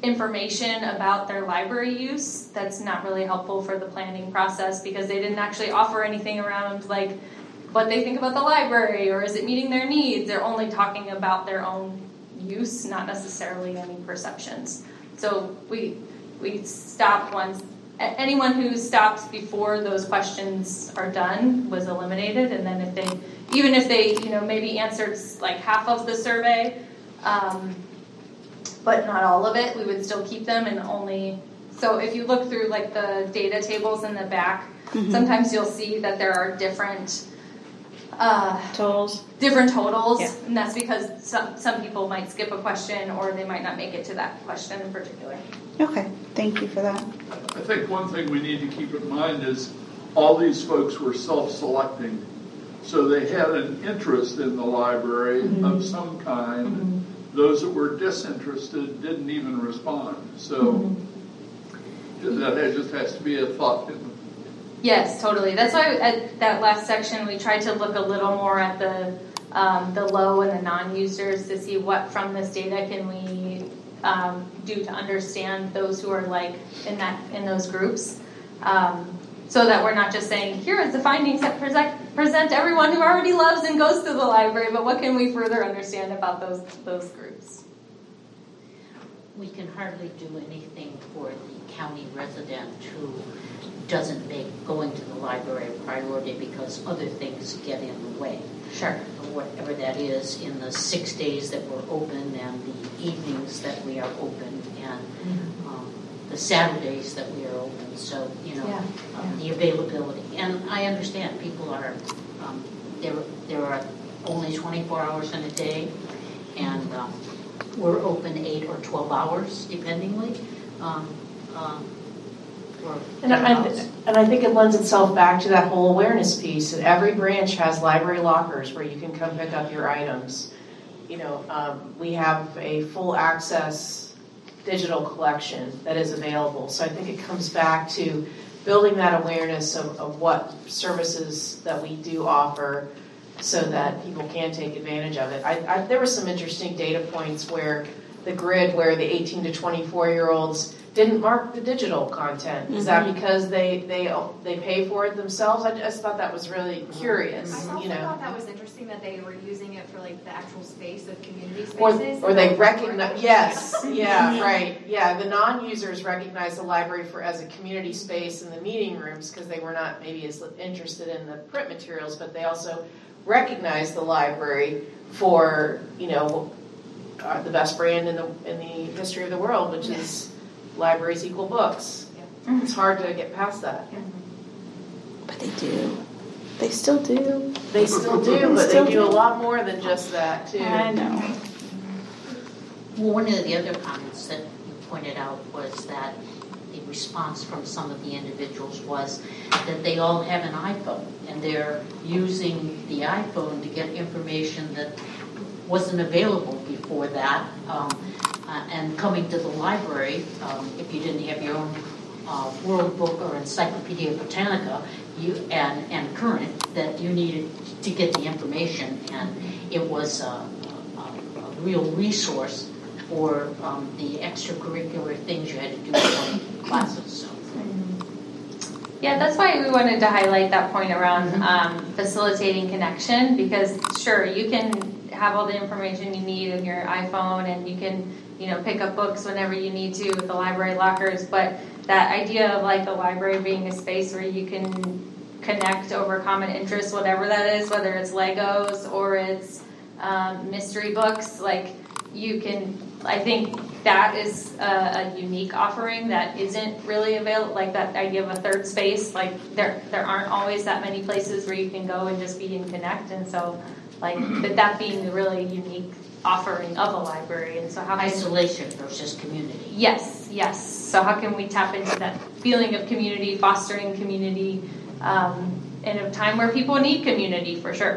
information about their library use that's not really helpful for the planning process, because they didn't actually offer anything around like what they think about the library or is it meeting their needs. They're only talking about their own use, not necessarily any perceptions. So we we stop once. Anyone who stopped before those questions are done was eliminated, and then if they, even if they, you know, maybe answered like half of the survey, um, but not all of it, we would still keep them and only. So if you look through like the data tables in the back, mm-hmm. sometimes you'll see that there are different uh, totals. Different totals, yeah. and that's because some some people might skip a question or they might not make it to that question in particular. Okay, thank you for that. I think one thing we need to keep in mind is all these folks were self-selecting, so they had an interest in the library mm-hmm. of some kind. Mm-hmm. Those that were disinterested didn't even respond. So mm-hmm. that just has to be a thought. Yes, totally. That's why at that last section we tried to look a little more at the um, the low and the non-users to see what from this data can we um, do to understand those who are like in that in those groups, um, so that we're not just saying here is the findings that present present everyone who already loves and goes to the library, but what can we further understand about those those groups? We can hardly do anything for the county resident who doesn't make going to the library a priority because other things get in the way. Sure. Whatever that is, in the six days that we're open and the evenings that we are open and mm-hmm. um, the Saturdays that we are open. So, you know, yeah. um, Yeah. the availability. And I understand people are, um, there, there are only twenty-four hours in a day, and um, we're open eight or twelve hours, dependingly. Um, um, And I, and I think it lends itself back to that whole awareness piece. And every branch has library lockers where you can come pick up your items. You know, um, we have a full access digital collection that is available. So I think it comes back to building that awareness of, of what services that we do offer so that people can take advantage of it. I, I, there were some interesting data points where the grid, where the eighteen to twenty-four year olds didn't mark the digital content. Is mm-hmm. that because they they they pay for it themselves? I just thought that was really curious. I also you know. thought that was interesting that they were using it for like the actual space of community Or, spaces. or they recognize, yes, yeah, right, yeah. The non-users recognize the library for as a community space in the meeting rooms because they were not maybe as interested in the print materials, but they also recognize the library for, you know, uh, the best brand in the in the history of the world, which yeah. is libraries equal books. Yeah. It's hard to get past that. But they do. They still do. They still do, they but still they do do a lot more than just that, too. I know. Well, one of the other comments that you pointed out was that the response from some of the individuals was that they all have an iPhone, and they're using the iPhone to get information that wasn't available before that. Um, Uh, and coming to the library, um, if you didn't have your own uh, World Book or Encyclopedia Britannica, you and, and current, that you needed to get the information, and it was a, a, a real resource for um, the extracurricular things you had to do in classes. So. Yeah, that's why we wanted to highlight that point around um, facilitating connection, because sure, you can have all the information you need in your iPhone, and you can, you know, pick up books whenever you need to with the library lockers, but that idea of like the library being a space where you can connect over common interests, whatever that is, whether it's Legos or it's um, mystery books, like you can, I think that is a, a unique offering that isn't really available, like that idea of a third space, like there there aren't always that many places where you can go and just be and connect, and so like that, that being the really unique offering of a library. And so how can isolation versus community. Yes, yes. So how can we tap into that feeling of community, fostering community, um, in a time where people need community for sure.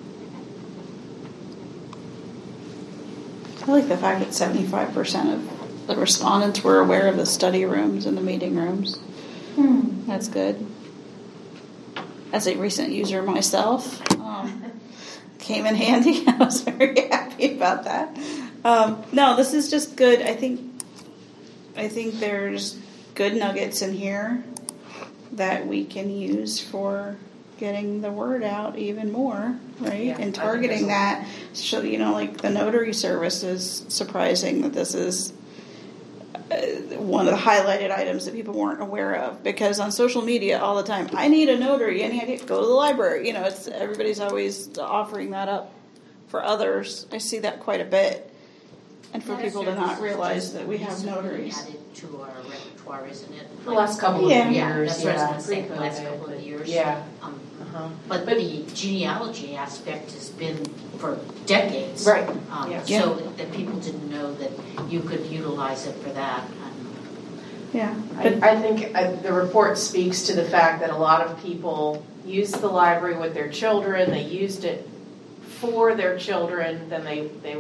I like the fact that seventy-five percent of the respondents were aware of the study rooms and the meeting rooms. Hmm. That's good. As a recent user myself, um, came in handy. I was very happy about that. Um, no, this is just good. I think I think there's good nuggets in here that we can use for getting the word out even more, right? Yeah, and targeting that. So, you know, like the notary service is surprising that this is uh, one of the highlighted items that people weren't aware of, because on social media all the time, I need a notary, any idea, go to the library. You know, it's everybody's always offering that up for others. I see that quite a bit. And for people to not realize that we have notaries. Added to our repertoire, isn't it? The last couple Yeah. of Yeah, years, that's what I was yeah. going to say, the last Pre-COVID, couple of years. Yeah. Um, Uh-huh. But the genealogy aspect has been for decades. Right. Um, Yeah. So that people didn't know that you could utilize it for that. And Yeah. I, I think uh, the report speaks to the fact that a lot of people use the library with their children. They used it for their children, then they, they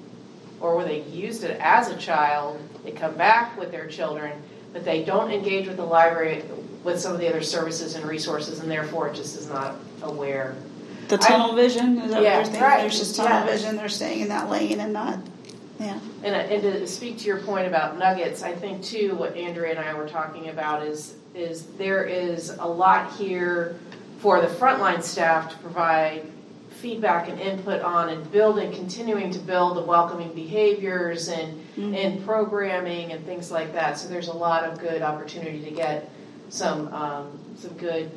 or they used it as a child. They come back with their children, but they don't engage with the library with some of the other services and resources, and therefore it just is not aware. The tunnel I, vision, is that yeah, what you're thinking? Right. There's just tunnel yeah. vision, they're staying in that lane and not, yeah. And, and to speak to your point about nuggets, I think too what Andrea and I were talking about is, is there is a lot here for the frontline staff to provide feedback and input on and building, continuing to build the welcoming behaviors and, mm-hmm. and programming and things like that. So there's a lot of good opportunity to get some um, some good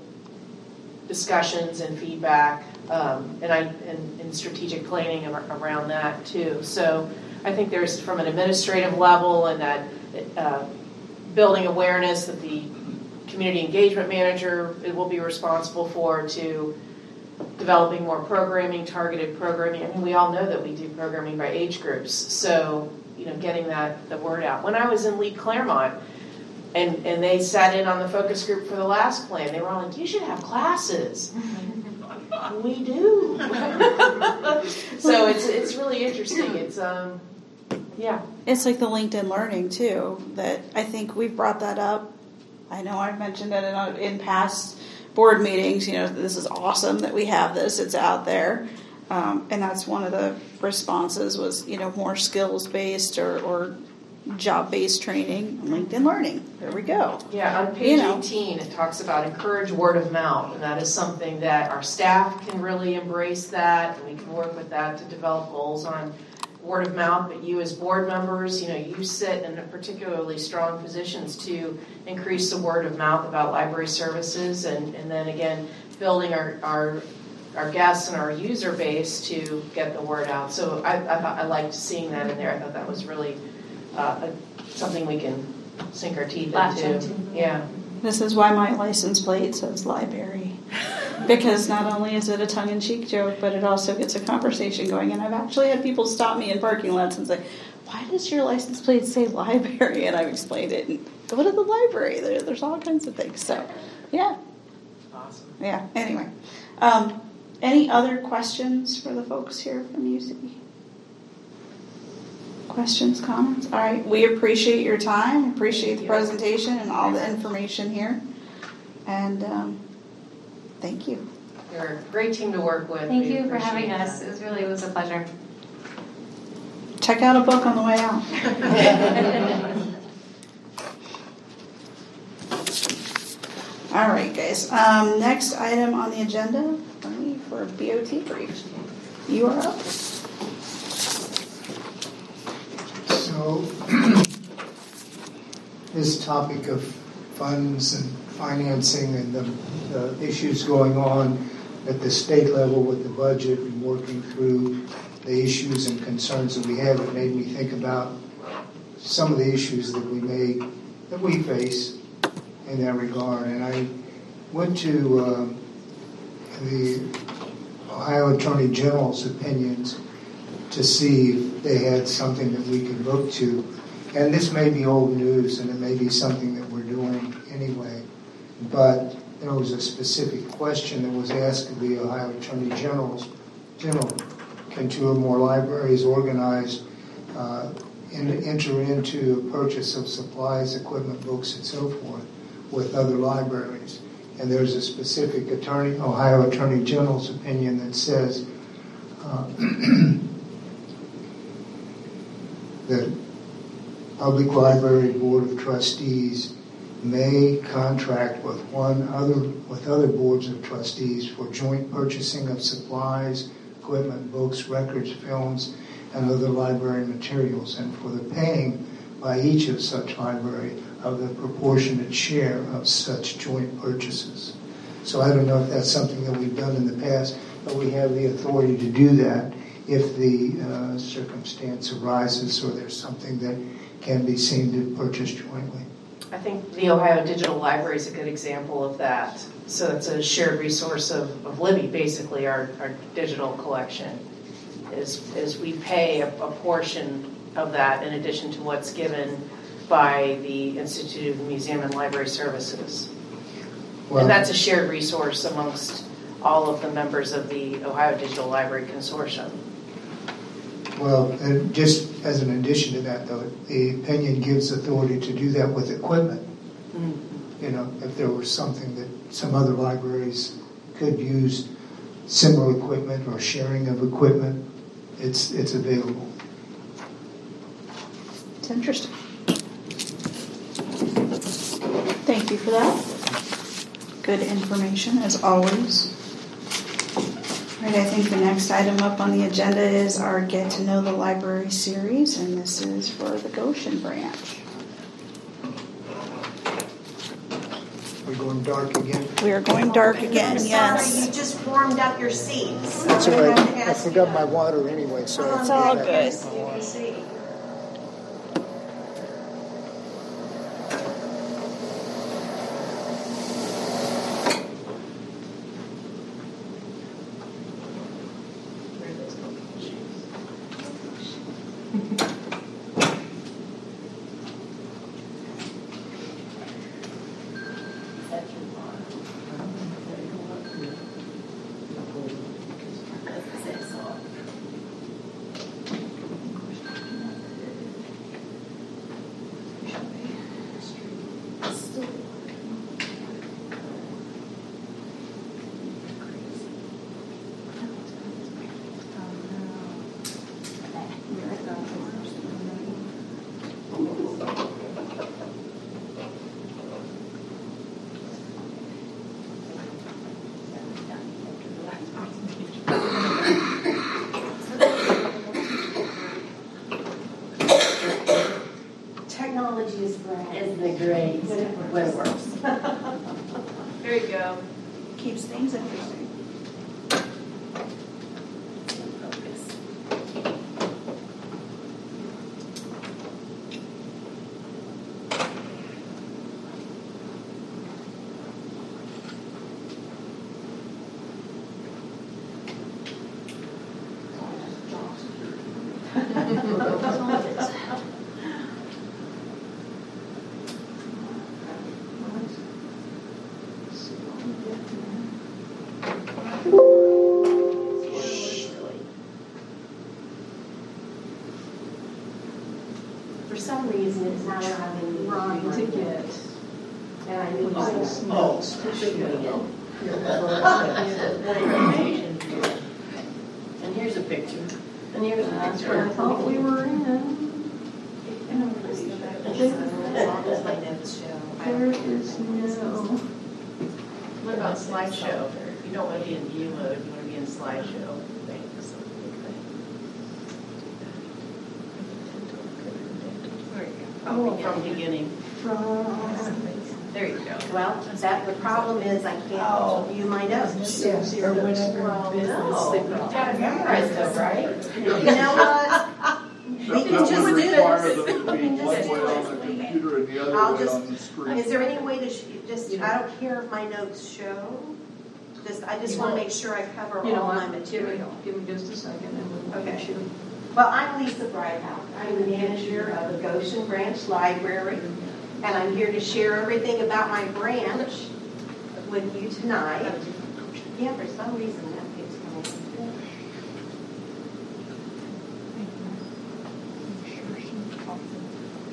discussions and feedback um, and, I, and, and strategic planning around that too. So I think there's from an administrative level and that uh, building awareness that the community engagement manager will be responsible for to developing more programming, targeted programming. I mean, we all know that we do programming by age groups. So, you know, getting that the word out. When I was in Lee Claremont and, and they sat in on the focus group for the last plan, they were all like, you should have classes. We do. So it's it's really interesting. It's um yeah. It's like the LinkedIn Learning too, that I think we've brought that up. I know I've mentioned it in, in past board meetings, you know, this is awesome that we have this, it's out there. Um, and that's one of the responses was, you know, more skills-based or, or job-based training, LinkedIn Learning. There we go. Yeah, on page you know. eighteen, it talks about encourage word of mouth, and that is something that our staff can really embrace that, and we can work with that to develop goals on word of mouth, but you as board members, you know, you sit in particularly strong positions to increase the word of mouth about library services, and, and then again, building our, our our guests and our user base to get the word out. So I, I, I liked seeing that in there. I thought that was really uh, a, something we can sink our teeth into. into. Yeah. This is why my license plate says library. Because not only is it a tongue-in-cheek joke, but it also gets a conversation going. And I've actually had people stop me in parking lots and say, why does your license plate say library? And I've explained it. And go to the library. There, there's all kinds of things. So, yeah. Awesome. Yeah, anyway. Um, any other questions for the folks here from U C? Questions, comments? All right. We appreciate your time. Appreciate the presentation and all the information here. And um, thank you. You're a great team to work with. Thank we you for having that. us. It was really it was a pleasure. Check out a book on the way out. All right, guys. Um, next item on the agenda for me for B O T brief. You are up. So, this topic of funds and financing and the, the issues going on at the state level with the budget and working through the issues and concerns that we have, it made me think about some of the issues that we may, that we face in that regard. And I went to um, the Ohio Attorney General's opinions to see if they had something that we could look to. And this may be old news, and it may be something that we're doing anyway, but there was a specific question that was asked of the Ohio Attorney General's General. Can two or more libraries organize uh, and enter into a purchase of supplies, equipment, books, and so forth with other libraries? And there's a specific attorney, Ohio Attorney General's opinion that says uh, that Public Library Board of Trustees may contract with one other with other boards of trustees for joint purchasing of supplies, equipment, books, records, films, and other library materials, and for the paying by each of such library of the proportionate share of such joint purchases. So I don't know if that's something that we've done in the past, but we have the authority to do that if the uh, circumstance arises or there's something that can be seen to purchase jointly. I think the Ohio Digital Library is a good example of that. So it's a shared resource of, of Libby, basically, our, our digital collection, is, is we pay a, a portion of that in addition to what's given by the Institute of Museum and Library Services. Well, and that's a shared resource amongst all of the members of the Ohio Digital Library Consortium. Well, and just as an addition to that, though, the opinion gives authority to do that with equipment. Mm-hmm. You know, if there was something that some other libraries could use similar equipment or sharing of equipment, it's it's available. It's interesting. Thank you for that. Good information, as always. All right, I think the next item up on the agenda is our Get to Know the Library series, and this is for the Goshen branch. We're going dark again. We are going dark again, I'm yes. sorry, you just warmed up your seats. That's all right. I have to I ask forgot you. my water anyway, so Um, It's all you good. can- You can see. Technology is great. Isn't it great when it works? There you go. Keeps things interesting. For some reason, it's not allowing me Right, to get. And I knew it was. Oh, and here's a picture. And here's a That's picture. where I thought we were in. There is no. What about slideshow? You don't want to be in view mode, you want to be in slideshow. Thanks. There you go. Oh, from beginning. There you go. Well, that, the problem is I can't view my notes. Or whatever. Well, no, you gotta memorize them, right? You know what? We can That just would do require this. them to We be can one just way do on the this. computer and the other I'll way just- on the screen. Is there any way to sh- just, I don't care if my notes show, just, I just want to make sure I cover You know all what? my material. Give me just a second and we'll Okay. get you. Well, I'm Lisa Breithout. I'm the manager of the Goshen Branch Library, and I'm here to share everything about my branch with you tonight. Yeah, for some reason that keeps coming.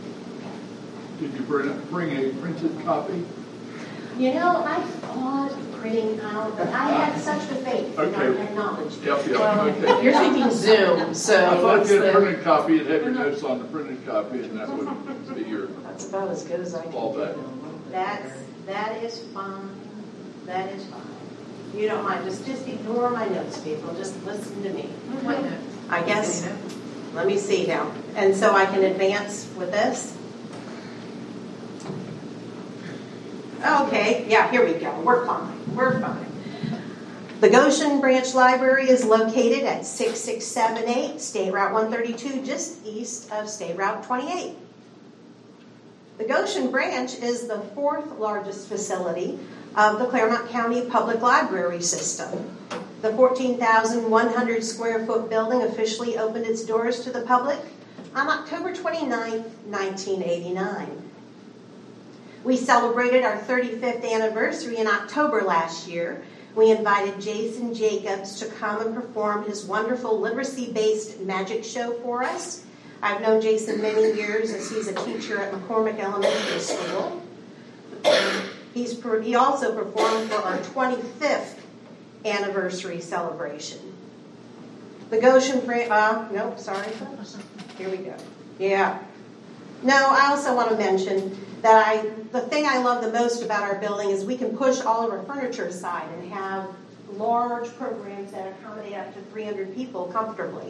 Did you bring, bring a printed copy? You know, I thought printing out, but I had such a faith in our Okay. technology. Yep, yep, Well, okay. you're thinking Zoom, so I thought what's you had a the, printed copy, you'd have your notes on the printed copy, and that would be your that's about as good as I can fallback. do. That's, that is fine. That is fine. You don't mind, just, just ignore my notes, people. Just listen to me. What note? I guess, let me see now. And so I can advance with this. Okay, yeah, here we go. We're fine. We're fine. The Goshen Branch Library is located at six six seven eight State Route one thirty-two, just east of State Route twenty-eight. The Goshen Branch is the fourth largest facility of the Claremont County Public Library system. The fourteen thousand one hundred square foot building officially opened its doors to the public on October twenty-ninth, nineteen eighty-nine. We celebrated our thirty-fifth anniversary in October last year. We invited Jason Jacobs to come and perform his wonderful literacy-based magic show for us. I've known Jason many years as he's a teacher at McCormick Elementary School. He's, he also performed for our twenty-fifth anniversary celebration. The Goshen, uh, nope, sorry. Here we go. Yeah. No, I also want to mention that I, the thing I love the most about our building is we can push all of our furniture aside and have large programs that accommodate up to three hundred people comfortably.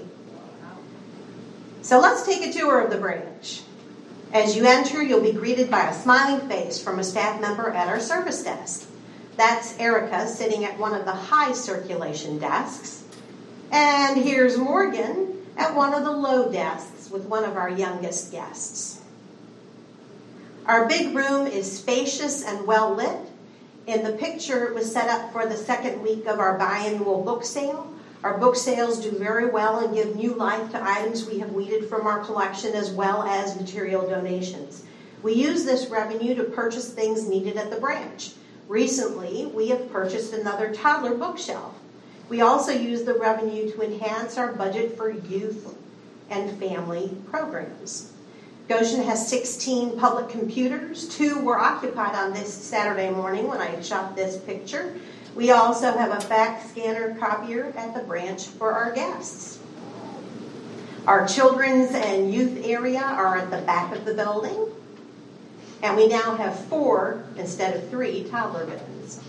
So let's take a tour of the branch. As you enter, you'll be greeted by a smiling face from a staff member at our service desk. That's Erica sitting at one of the high circulation desks. And here's Morgan at one of the low desks with one of our youngest guests. Our big room is spacious and well lit. In the picture, it was set up for the second week of our biannual book sale. Our book sales do very well and give new life to items we have weeded from our collection as well as material donations. We use this revenue to purchase things needed at the branch. Recently, we have purchased another toddler bookshelf. We also use the revenue to enhance our budget for youth and family programs. Goshen has sixteen public computers. Two were occupied on this Saturday morning when I shot this picture. We also have a fax scanner copier at the branch for our guests. Our children's and youth area are at the back of the building. And we now have four instead of three toddler bins.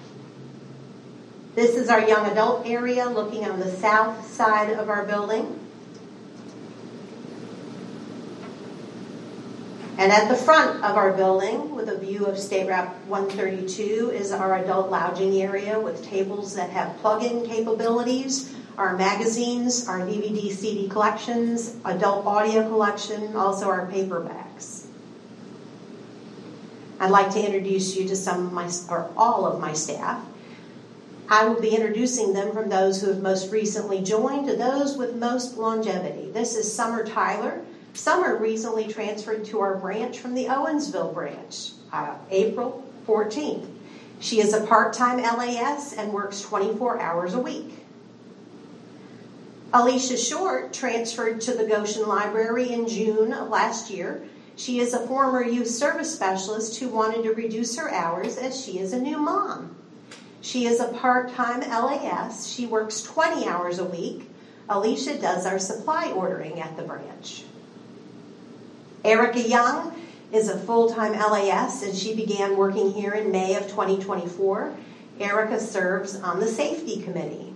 This is our young adult area looking on the south side of our building. And at the front of our building, with a view of State Route one thirty-two, is our adult lounging area with tables that have plug-in capabilities, our magazines, our D V D C D collections, adult audio collection, also our paperbacks. I'd like to introduce you to some of my, or all of my staff. I will be introducing them from those who have most recently joined to those with most longevity. This is Summer Tyler. Summer recently transferred to our branch from the Owensville branch, uh, April fourteenth. She is a part-time L A S and works twenty-four hours a week. Alicia Short transferred to the Goshen Library in June of last year. She is a former youth service specialist who wanted to reduce her hours as she is a new mom. She is a part-time L A S. She works twenty hours a week. Alicia does our supply ordering at the branch. Erica Young is a full-time L A S, and she began working here in May of twenty twenty-four. Erica serves on the safety committee.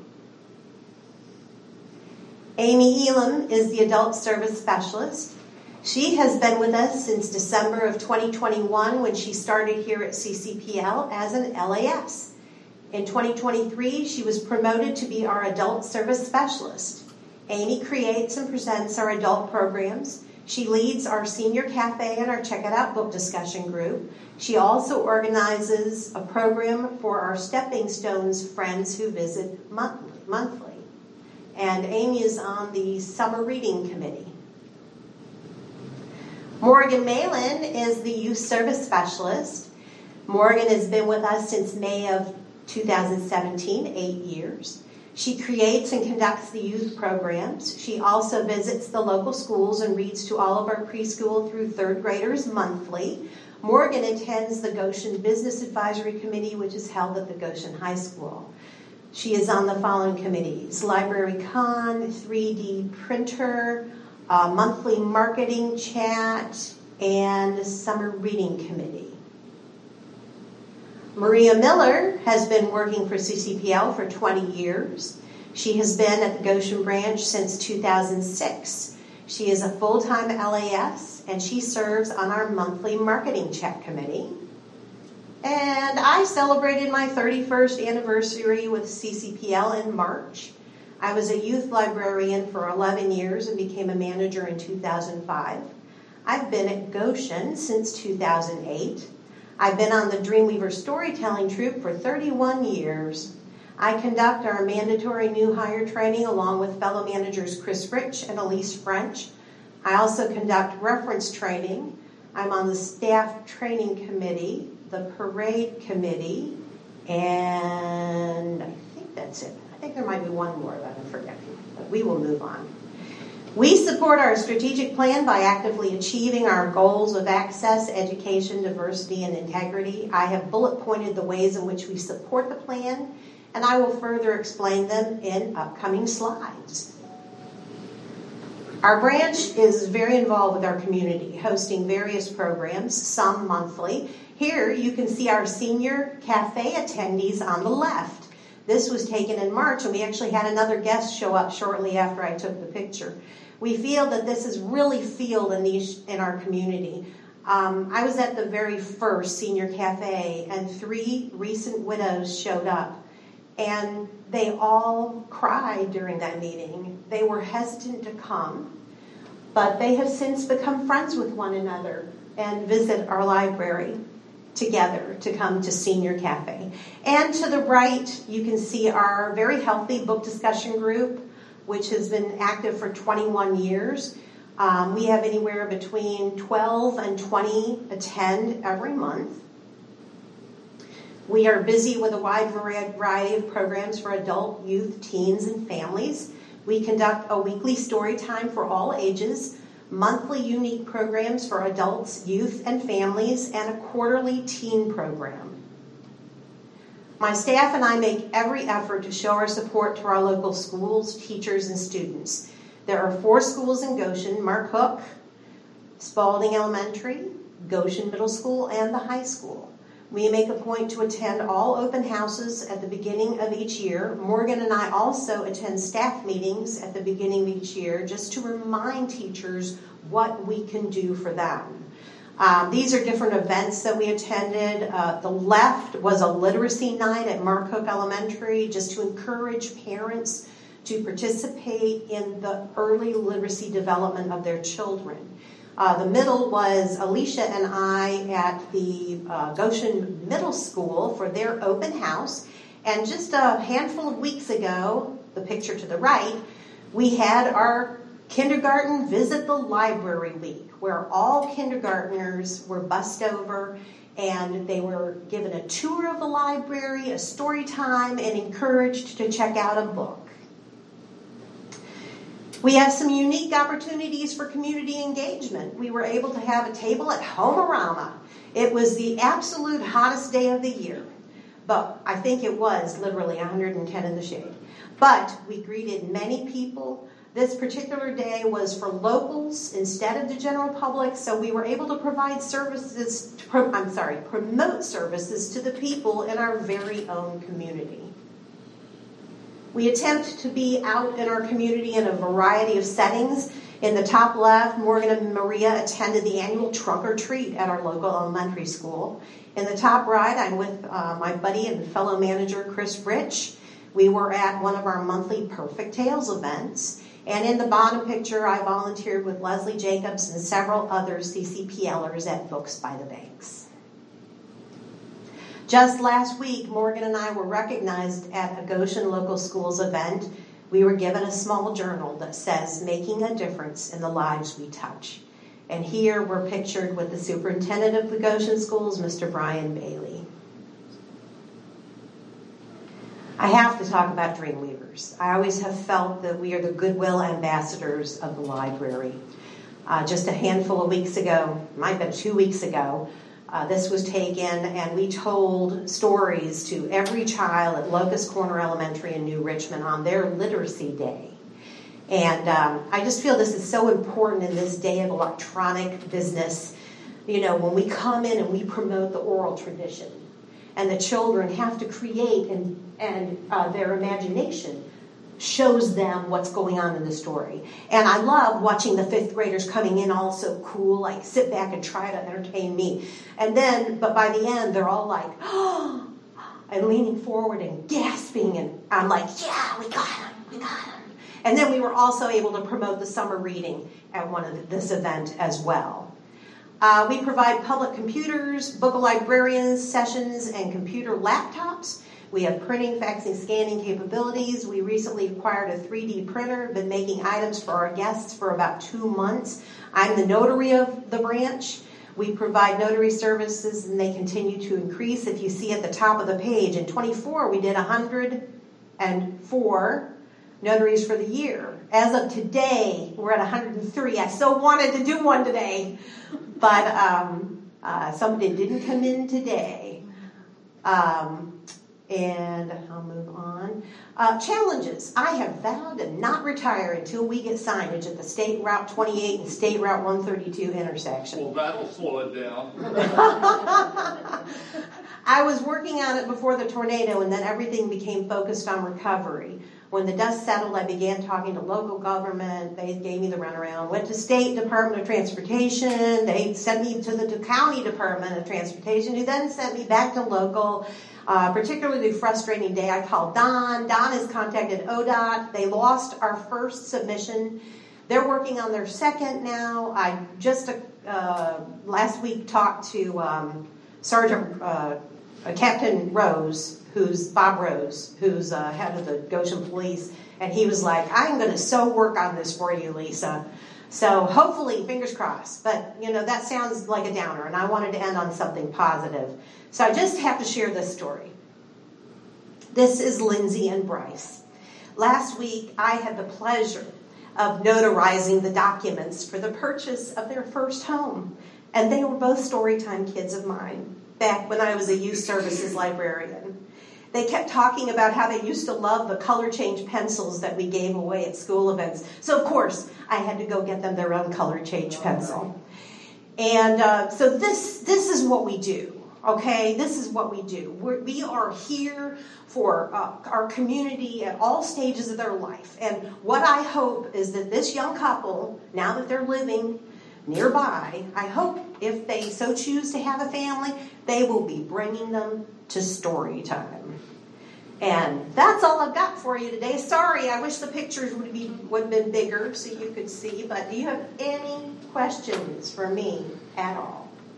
Amy Elam is the adult service specialist. She has been with us since December of twenty twenty-one when she started here at C C P L as an L A S. In twenty twenty-three, she was promoted to be our adult service specialist. Amy creates and presents our adult programs. She leads our senior cafe and our Check It Out book discussion group. She also organizes a program for our Stepping Stones friends who visit monthly. And Amy is on the summer reading committee. Morgan Malin is the youth service specialist. Morgan has been with us since May of two thousand seventeen, eight years. She creates and conducts the youth programs. She also visits the local schools and reads to all of our preschool through third graders monthly. Morgan attends the Goshen Business Advisory Committee, which is held at the Goshen High School. She is on the following committees: Library Con, three D printer, uh, monthly marketing chat, and summer reading committee. Maria Miller has been working for C C P L for twenty years. She has been at the Goshen branch since two thousand six. She is a full-time L A S, and she serves on our monthly marketing chat committee. And I celebrated my thirty-first anniversary with C C P L in March. I was a youth librarian for eleven years and became a manager in two thousand five. I've been at Goshen since two thousand eight. I've been on the Dreamweaver Storytelling Troupe for thirty-one years. I conduct our mandatory new hire training along with fellow managers Chris Rich and Elise French. I also conduct reference training. I'm on the staff training committee, the parade committee, and I think that's it. I think there might be one more that I'm forgetting, but we will move on. We support our strategic plan by actively achieving our goals of access, education, diversity, and integrity. I have bullet pointed the ways in which we support the plan, and I will further explain them in upcoming slides. Our branch is very involved with our community, hosting various programs, some monthly. Here you can see our senior cafe attendees on the left. This was taken in March, and we actually had another guest show up shortly after I took the picture. We feel that this is really feel in, these, in our community. Um, I was at the very first senior cafe, and three recent widows showed up. And they all cried during that meeting. They were hesitant to come, but they have since become friends with one another and visit our library together to come to Senior Cafe. And to the right, you can see our very healthy book discussion group, which has been active for twenty-one years. Um, we have anywhere between twelve and twenty attend every month. We are busy with a wide variety of programs for adult, youth, teens, and families. We conduct a weekly story time for all ages, monthly unique programs for adults, youth, and families, and a quarterly teen program. My staff and I make every effort to show our support to our local schools, teachers, and students. There are four schools in Goshen: Mark Hook, Spalding Elementary, Goshen Middle School, and the high school. We make a point to attend all open houses at the beginning of each year. Morgan and I also attend staff meetings at the beginning of each year just to remind teachers what we can do for them. Um, these are different events that we attended. Uh, the left was a literacy night at Mark Hook Elementary just to encourage parents to participate in the early literacy development of their children. Uh, the middle was Alicia and I at the uh, Goshen Middle School for their open house. And just a handful of weeks ago, the picture to the right, we had our kindergarten visit the library week, where all kindergartners were bussed over and they were given a tour of the library, a story time, and encouraged to check out a book. We have some unique opportunities for community engagement. We were able to have a table at Homerama. It was the absolute hottest day of the year, but I think it was literally one hundred ten in the shade. But we greeted many people. This particular day was for locals instead of the general public, so we were able to provide services, to pro- I'm sorry, promote services to the people in our very own community. We attempt to be out in our community in a variety of settings. In the top left, Morgan and Maria attended the annual trunk or treat at our local elementary school. In the top right, I'm with uh, my buddy and fellow manager, Chris Rich. We were at one of our monthly Perfect Tales events. And in the bottom picture, I volunteered with Leslie Jacobs and several other C C P Lers at Books by the Banks. Just last week, Morgan and I were recognized at a Goshen Local Schools event. We were given a small journal that says, "Making a Difference in the Lives We Touch." And here we're pictured with the superintendent of the Goshen Schools, Mister Brian Bailey. I have to talk about Dreamweavers. I always have felt that we are the goodwill ambassadors of the library. Uh, just a handful of weeks ago, might have been two weeks ago, Uh, this was taken, and we told stories to every child at Locust Corner Elementary in New Richmond on their literacy day. And um, I just feel this is so important in this day of electronic business. You know, when we come in and we promote the oral tradition, and the children have to create, and, and uh, their imagination shows them what's going on in the story. And I love watching the fifth graders coming in all so cool, like sit back and try to entertain me. And then, but by the end, they're all like, oh, and leaning forward and gasping. And I'm like, yeah, we got him, we got him. And then we were also able to promote the summer reading at one of the, this event as well. Uh, we provide public computers, book of librarians, sessions, and computer laptops. We have printing, faxing, scanning capabilities. We recently acquired a three D printer, been making items for our guests for about two months. I'm the notary of the branch. We provide notary services, and they continue to increase. If you see at the top of the page, in twenty-four, we did one hundred four notaries for the year. As of today, we're at one hundred three. I so wanted to do one today, but um, uh, somebody didn't come in today. Um, And I'll move on. Uh, challenges. I have vowed to not retire until we get signage at the State Route twenty-eight and State Route one thirty-two intersection. Well, that'll slow it down. I was working on it before the tornado, and then everything became focused on recovery. When the dust settled, I began talking to local government. They gave me the runaround. Went to State Department of Transportation. They sent me to the County Department of Transportation, who then sent me back to local. Uh, particularly frustrating day, I called Don. Don has contacted O D O T. They lost our first submission. They're working on their second now. I just uh, last week talked to um, Sergeant uh, Captain Rose, who's Bob Rose, who's uh, head of the Goshen Police, and he was like, I'm going to so work on this for you, Lisa. So hopefully, fingers crossed. But, you know, that sounds like a downer, and I wanted to end on something positive. So I just have to share this story. This is Lindsay and Bryce. Last week, I had the pleasure of notarizing the documents for the purchase of their first home. And they were both Storytime kids of mine, back when I was a youth services librarian. They kept talking about how they used to love the color change pencils that we gave away at school events. So, of course, I had to go get them their own color change pencil. And uh, so this this is what we do. Okay, this is what we do. We're, we are here for uh, our community at all stages of their life. And what I hope is that this young couple, now that they're living nearby, I hope if they so choose to have a family, they will be bringing them to story time. And that's all I've got for you today. Sorry, I wish the pictures would be would have been bigger so you could see. But do you have any questions for me at all?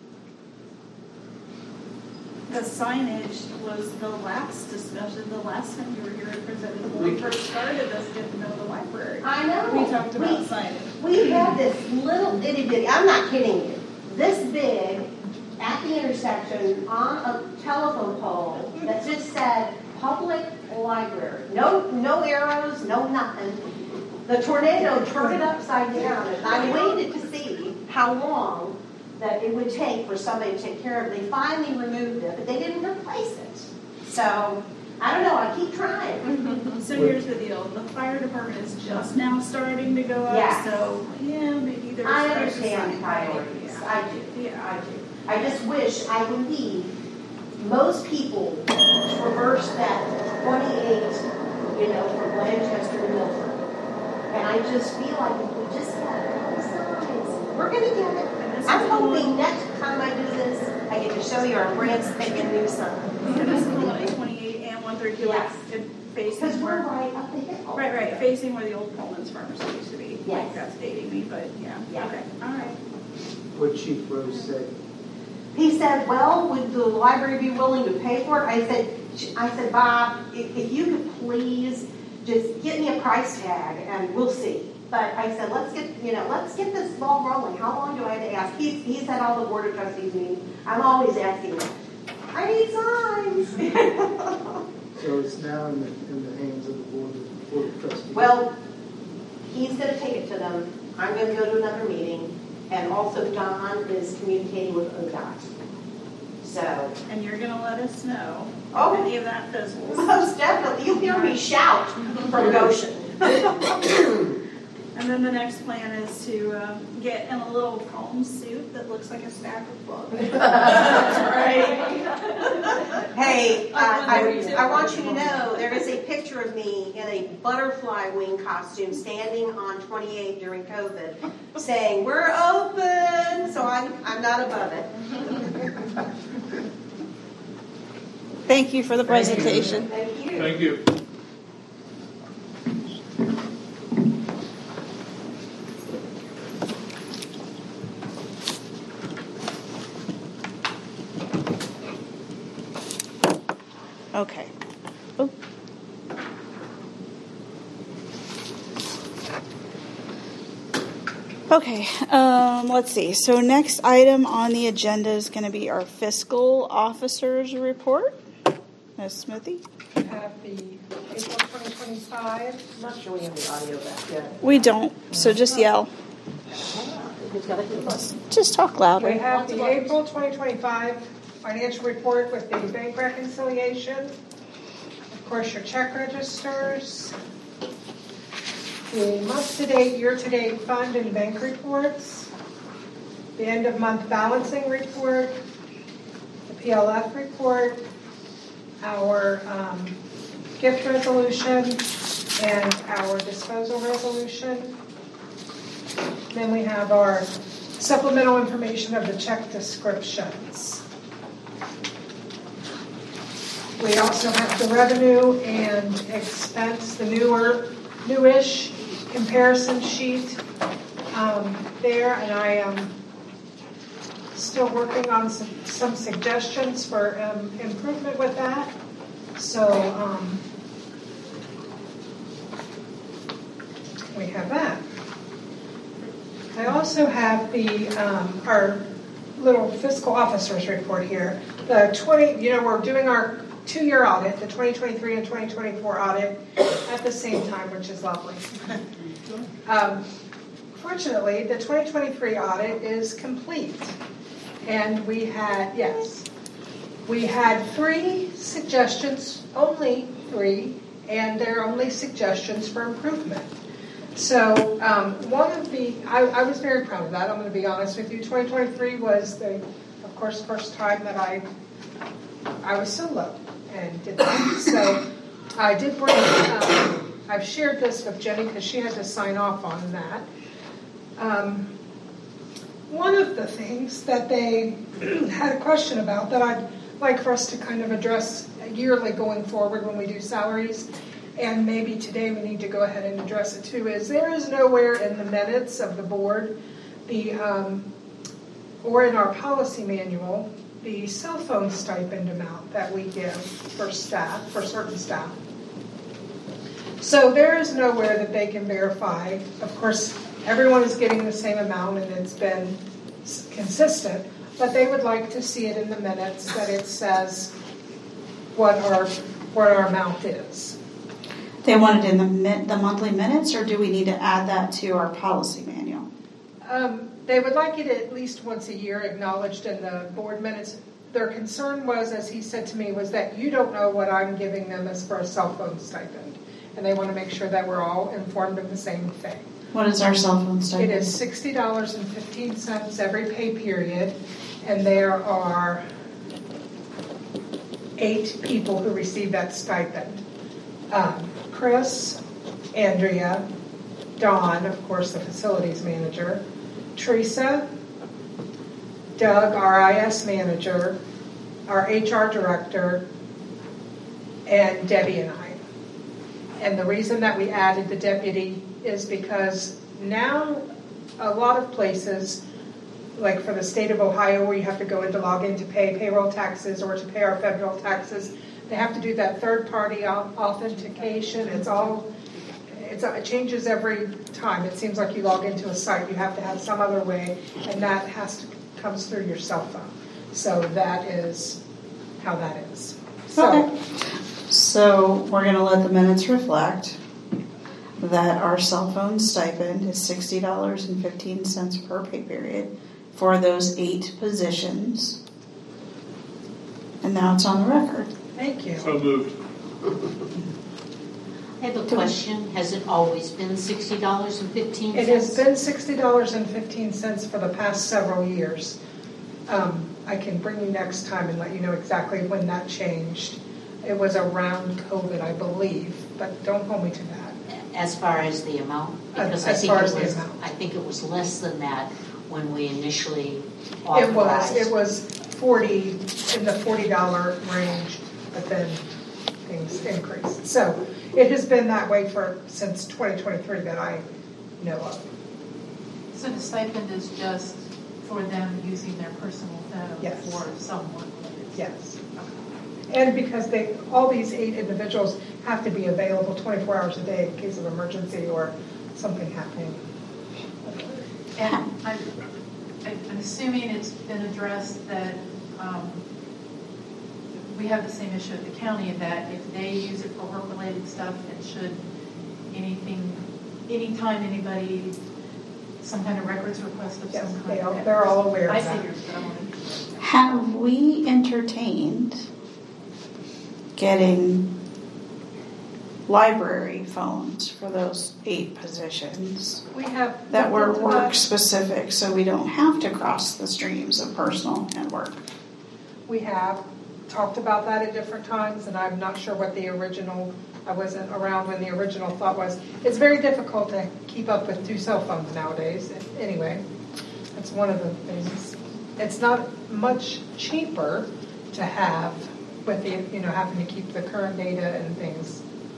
The signage was the last discussion, the last time you were here and presented. When we first started this, didn't know the library. I know. We talked about we, signage. We had this little itty bitty, I'm not kidding you, this big at the intersection on a telephone pole that just said public library. No, no arrows, no nothing. The tornado turned it upside down, and I waited to see how long that it would take for somebody to take care of it. They finally removed it, but they didn't replace it. So, I don't know, I keep trying. So here's the deal. The fire department is just now starting to go up, Yes. so yeah, maybe there's I there's understand some- priorities. Yeah. I do. Yeah. I do. I just wish, I believe, most people traverse that twenty-eight, you know, from Blanchester to Milford. And I just feel like if we just had all the signs, we're going to get it. I'm hoping next time I do this, I get to show you our brand spanking new sign. So this is the one at twenty-eight and one thirty-two, like Yes. it Because facing we're where, right up the hill. right, right, facing where the old Pullman's Pharmacy used to be. Yes. Like that's dating me, but yeah. Yeah. Okay, all right. What Chief Rose said. He said, well, would the library be willing to pay for it? I said, I said, Bob, if, if you could please just get me a price tag and we'll see. But I said, let's get, you know, let's get this ball rolling. How long do I have to ask? He, he's at all the board of trustees meetings. I'm always asking him, I need signs. So it's now in the, in the hands of the board of, board of trustees. Well, he's going to take it to them. I'm going to go to another meeting. And also Don is communicating with O D O T. So, And you're gonna let us know Oh. if any of that fizzles. most definitely, you'll hear me shout from Goshen. And then the next plan is to uh, get in a little foam suit that looks like a stack of books. Hey, uh, I, I want you to know, there is a picture of me in a butterfly wing costume standing on twenty-eight during COVID saying, we're open, so I'm, I'm not above it. Thank you for the presentation. Thank you. Thank you. Okay. Oh. Okay, um, let's see. So next item on the agenda is going to be our fiscal officer's report. Miz Smithy? Have the April twenty twenty-five. I'm not sure we have the audio back yet. We don't, so just yell. Just talk louder. We have the April twenty twenty-five financial report with the bank reconciliation. Of course, your check registers. The month-to-date, year-to-date fund and bank reports. The end-of-month balancing report. The P L F report. Our um, gift resolution and our disposal resolution. Then we have our supplemental information of the check descriptions. We also have the revenue and expense, the newer, newish comparison sheet um, there, and I am still working on some, some suggestions for um, improvement with that. So um, we have that. I also have the um, our little fiscal officer's report here. The twenty, you know, we're doing our two-year audit, the twenty twenty-three and twenty twenty-four audit at the same time, which is lovely. Um, fortunately, the twenty twenty-three audit is complete. And we had, yes, we had three suggestions, only three, and they're only suggestions for improvement. So um, one of the, I, I was very proud of that, I'm going to be honest with you. twenty twenty-three was the, of course, first time that I, I was solo and did that. So I did bring, um, I've shared this with Jenny because she had to sign off on that. Um, One of the things that they had a question about that I'd like for us to kind of address yearly going forward when we do salaries, and maybe today we need to go ahead and address it too, is there is nowhere in the minutes of the board, the um, or in our policy manual, the cell phone stipend amount that we give for staff, for certain staff. So there is nowhere that they can verify. Of course, everyone is getting the same amount and it's been consistent, but they would like to see it in the minutes that it says what our what our amount is. They want it in the min- the monthly minutes, or do we need to add that to our policy manual? Um, they would like it at least once a year acknowledged in the board minutes. Their concern was, as he said to me, was that you don't know what I'm giving them as for a cell phone stipend, and they want to make sure that we're all informed of the same thing. What is our cell phone stipend? It is sixty dollars and fifteen cents every pay period, and there are eight people who receive that stipend. Um, Chris, Andrea, Dawn, of course, the facilities manager, Teresa, Doug, our I S manager, our H R director, and Debbie and I. And the reason that we added the deputy is because now a lot of places, like for the state of Ohio, where you have to go in to log in to pay payroll taxes or to pay our federal taxes, they have to do that third-party authentication. It's all, it's, it changes every time. It seems like you log into a site, you have to have some other way, and that has to comes through your cell phone. So that is how that is. So, okay. So we're going to let the minutes reflect that our cell phone stipend is sixty dollars and fifteen cents per pay period for those eight positions. And now it's on the record. Thank you. So moved. I have a question. Has it always been sixty dollars and fifteen cents? It has been sixty dollars and fifteen cents for the past several years. Um, I can bring you next time and let you know exactly when that changed. It was around COVID, I believe, but don't hold me to that. As far as the amount? Because As I think far it as the was, amount. I think it was less than that when we initially It authorized. was, it was forty, in the forty dollar range, but then things increased. So it has been that way for, since twenty twenty-three that I know of. So the stipend is just for them using their personal phone Yes. for someone related? Yes. And because they, all these eight individuals have to be available twenty-four hours a day in case of emergency or something happening. And I'm, I'm assuming it's been addressed that um, we have the same issue at the county, that if they use it for work-related stuff, and should anything, anytime anybody, some kind of records request of Yes, some kind. they all, they're all aware of I that. figured, but I wanted to. Have we entertained getting library phones for those eight positions We have that were looked into work that. specific, so we don't have to cross the streams of personal and work? We have talked about that at different times, and I'm not sure what the original, I wasn't around when the original thought was. It's very difficult to keep up with two cell phones nowadays. Anyway, that's one of the things. It's not much cheaper to have with the, you know, having to keep the current data and things.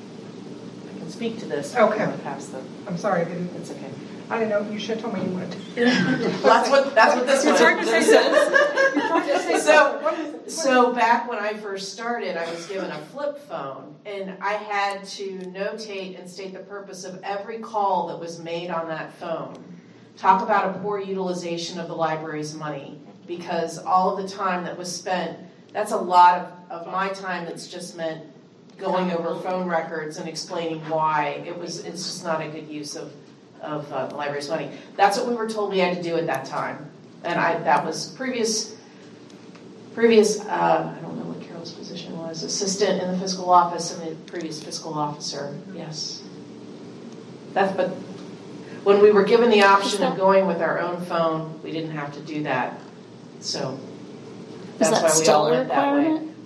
I can speak to this. Okay. I'm gonna pass the. I'm sorry, I didn't. It's okay. I didn't know. You should have told me you wanted to. Well, that's what that's what this You're one trying to say this something. is. You're trying to say So, something. What is it? What so back when I first started, I was given a flip phone, and I had to notate and state the purpose of every call that was made on that phone. Talk about a poor utilization of the library's money, because all of the time that was spent, that's a lot of, of my time that's just meant going over phone records and explaining why it was, it's just not a good use of, of uh, the library's money. That's what we were told we had to do at that time. And I, that was previous, previous, uh, I don't know what Carol's position was, assistant in the fiscal office and the previous fiscal officer, yes. That's, but when we were given the option of going with our own phone, we didn't have to do that. So Is that's that why we still all a went that way. requirement?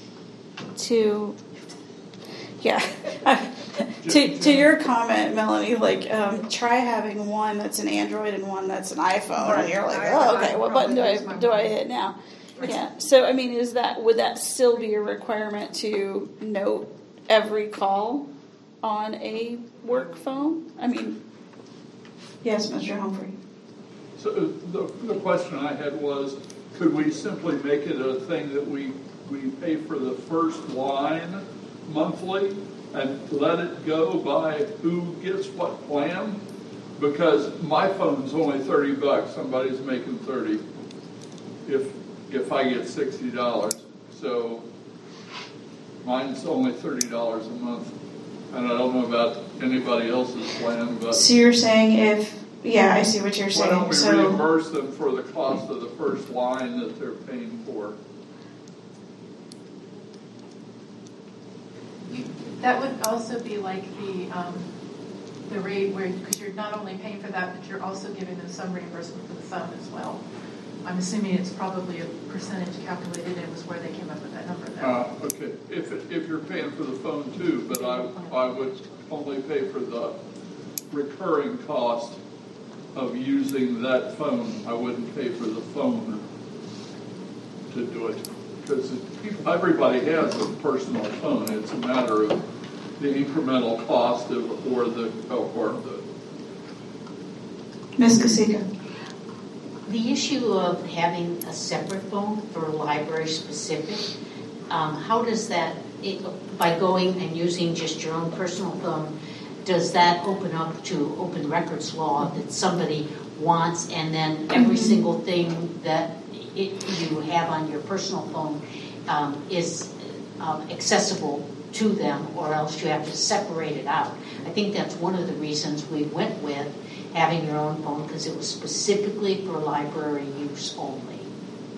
To, yeah. to to your comment, Melanie, like um, try having one that's an Android and one that's an iPhone, and you're like, oh, okay, what button do I do I hit now? Yeah. So I mean, is that would that still be a requirement to note every call on a work phone? I mean, yes, Mister Humphrey. So the, the question I had was, could we simply make it a thing that we, we pay for the first line monthly and let it go by who gets what plan? Because my phone's only thirty bucks, somebody's making thirty if if I get sixty dollars. So mine's only thirty dollars a month. And I don't know about anybody else's plan, but So you're saying if yeah, I see what you're why saying. don't we so reimburse them for the cost of the first line that they're paying for? That would also be like the, um, the rate where, because you're not only paying for that, but you're also giving them some reimbursement for the phone as well. I'm assuming it's probably a percentage calculated, and it was where they came up with that number though. Uh, okay, if, it- if you're paying for the phone too, but I, I would only pay for the recurring cost of using that phone. I wouldn't pay for the phone to do it. Because everybody has a personal phone. It's a matter of the incremental cost of, or the, or the. Miz Casika. The issue of having a separate phone for library specific, um, how does that, it, by going and using just your own personal phone, does that open up to open records law that somebody wants, and then every single thing that it, you have on your personal phone um, is um, accessible to them, or else you have to separate it out? I think that's one of the reasons we went with having your own phone, because it was specifically for library use only.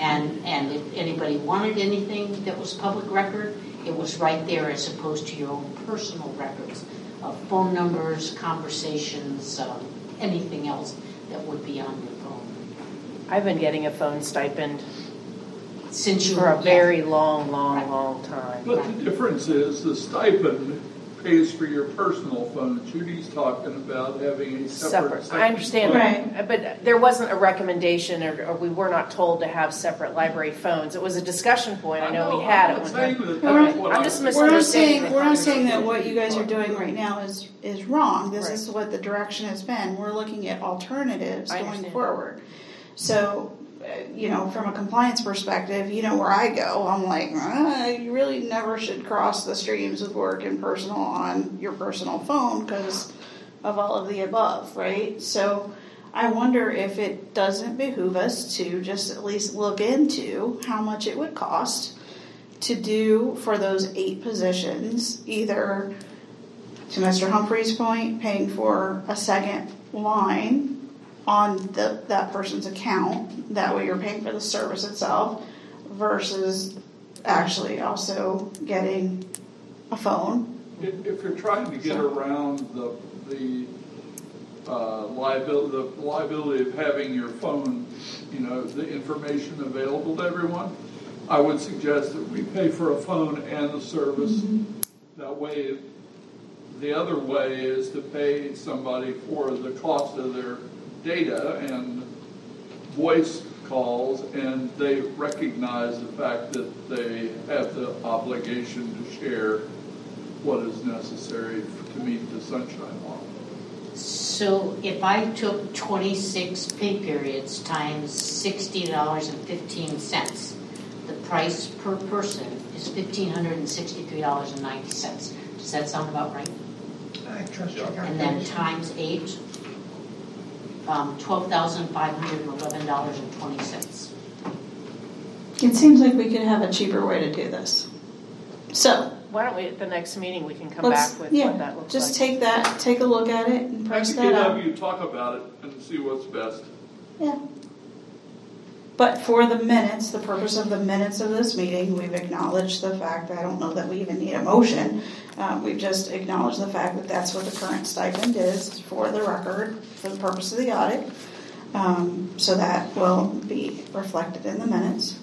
And, and if anybody wanted anything that was public record, it was right there as opposed to your own personal records of phone numbers, conversations, um, anything else that would be on your phone. I've been getting a phone stipend Since you for a yeah. very long, long, Right. long time. But the difference is the stipend pays for your personal phone. Judy's talking about having a separate. Separate. I understand Right. that, but there wasn't a recommendation, or, or we were not told to have separate library phones. It was a discussion point. I know we had I'm at not one saying time. that Okay. that's what I'm I- just We're not misunderstanding. saying, the we're not saying that conversation. what you guys are doing right now is, is wrong. This Right. is what the direction has been. We're looking at alternatives I going understand. forward. So, uh, you know, from a compliance perspective, you know where I go. I'm like, uh, you really never should cross the streams with work and personal on your personal phone because of all of the above, right? So I wonder if it doesn't behoove us to just at least look into how much it would cost to do for those eight positions, either to Mister Humphrey's point, paying for a second line on the, that person's account. That way you're paying for the service itself versus actually also getting a phone. If, if you're trying to get around the, the uh, liability, the liability of having your phone, you know, the information available to everyone, I would suggest that we pay for a phone and the service. Mm-hmm. That way, the other way is to pay somebody for the cost of their data and voice calls, and they recognize the fact that they have the obligation to share what is necessary to meet the sunshine law. So if I took twenty-six pay periods times sixty dollars and fifteen cents, the price per person is one thousand five hundred sixty-three dollars and ninety cents. Does that sound about right? I trust you. And then times eight, um, twelve thousand five hundred eleven dollars and twenty cents. It seems like we could have a cheaper way to do this. So Why don't we, at the next meeting, we can come let's, back with yeah, what that looks just like. take that, take a look at it and I price think that you'd out. have you talk about it and see what's best. Yeah. But for the minutes, the purpose of the minutes of this meeting, we've acknowledged the fact, I don't know that we even need a motion, um, we've just acknowledged the fact that that's what the current stipend is for the record, for the purpose of the audit. Um, so that will be reflected in the minutes.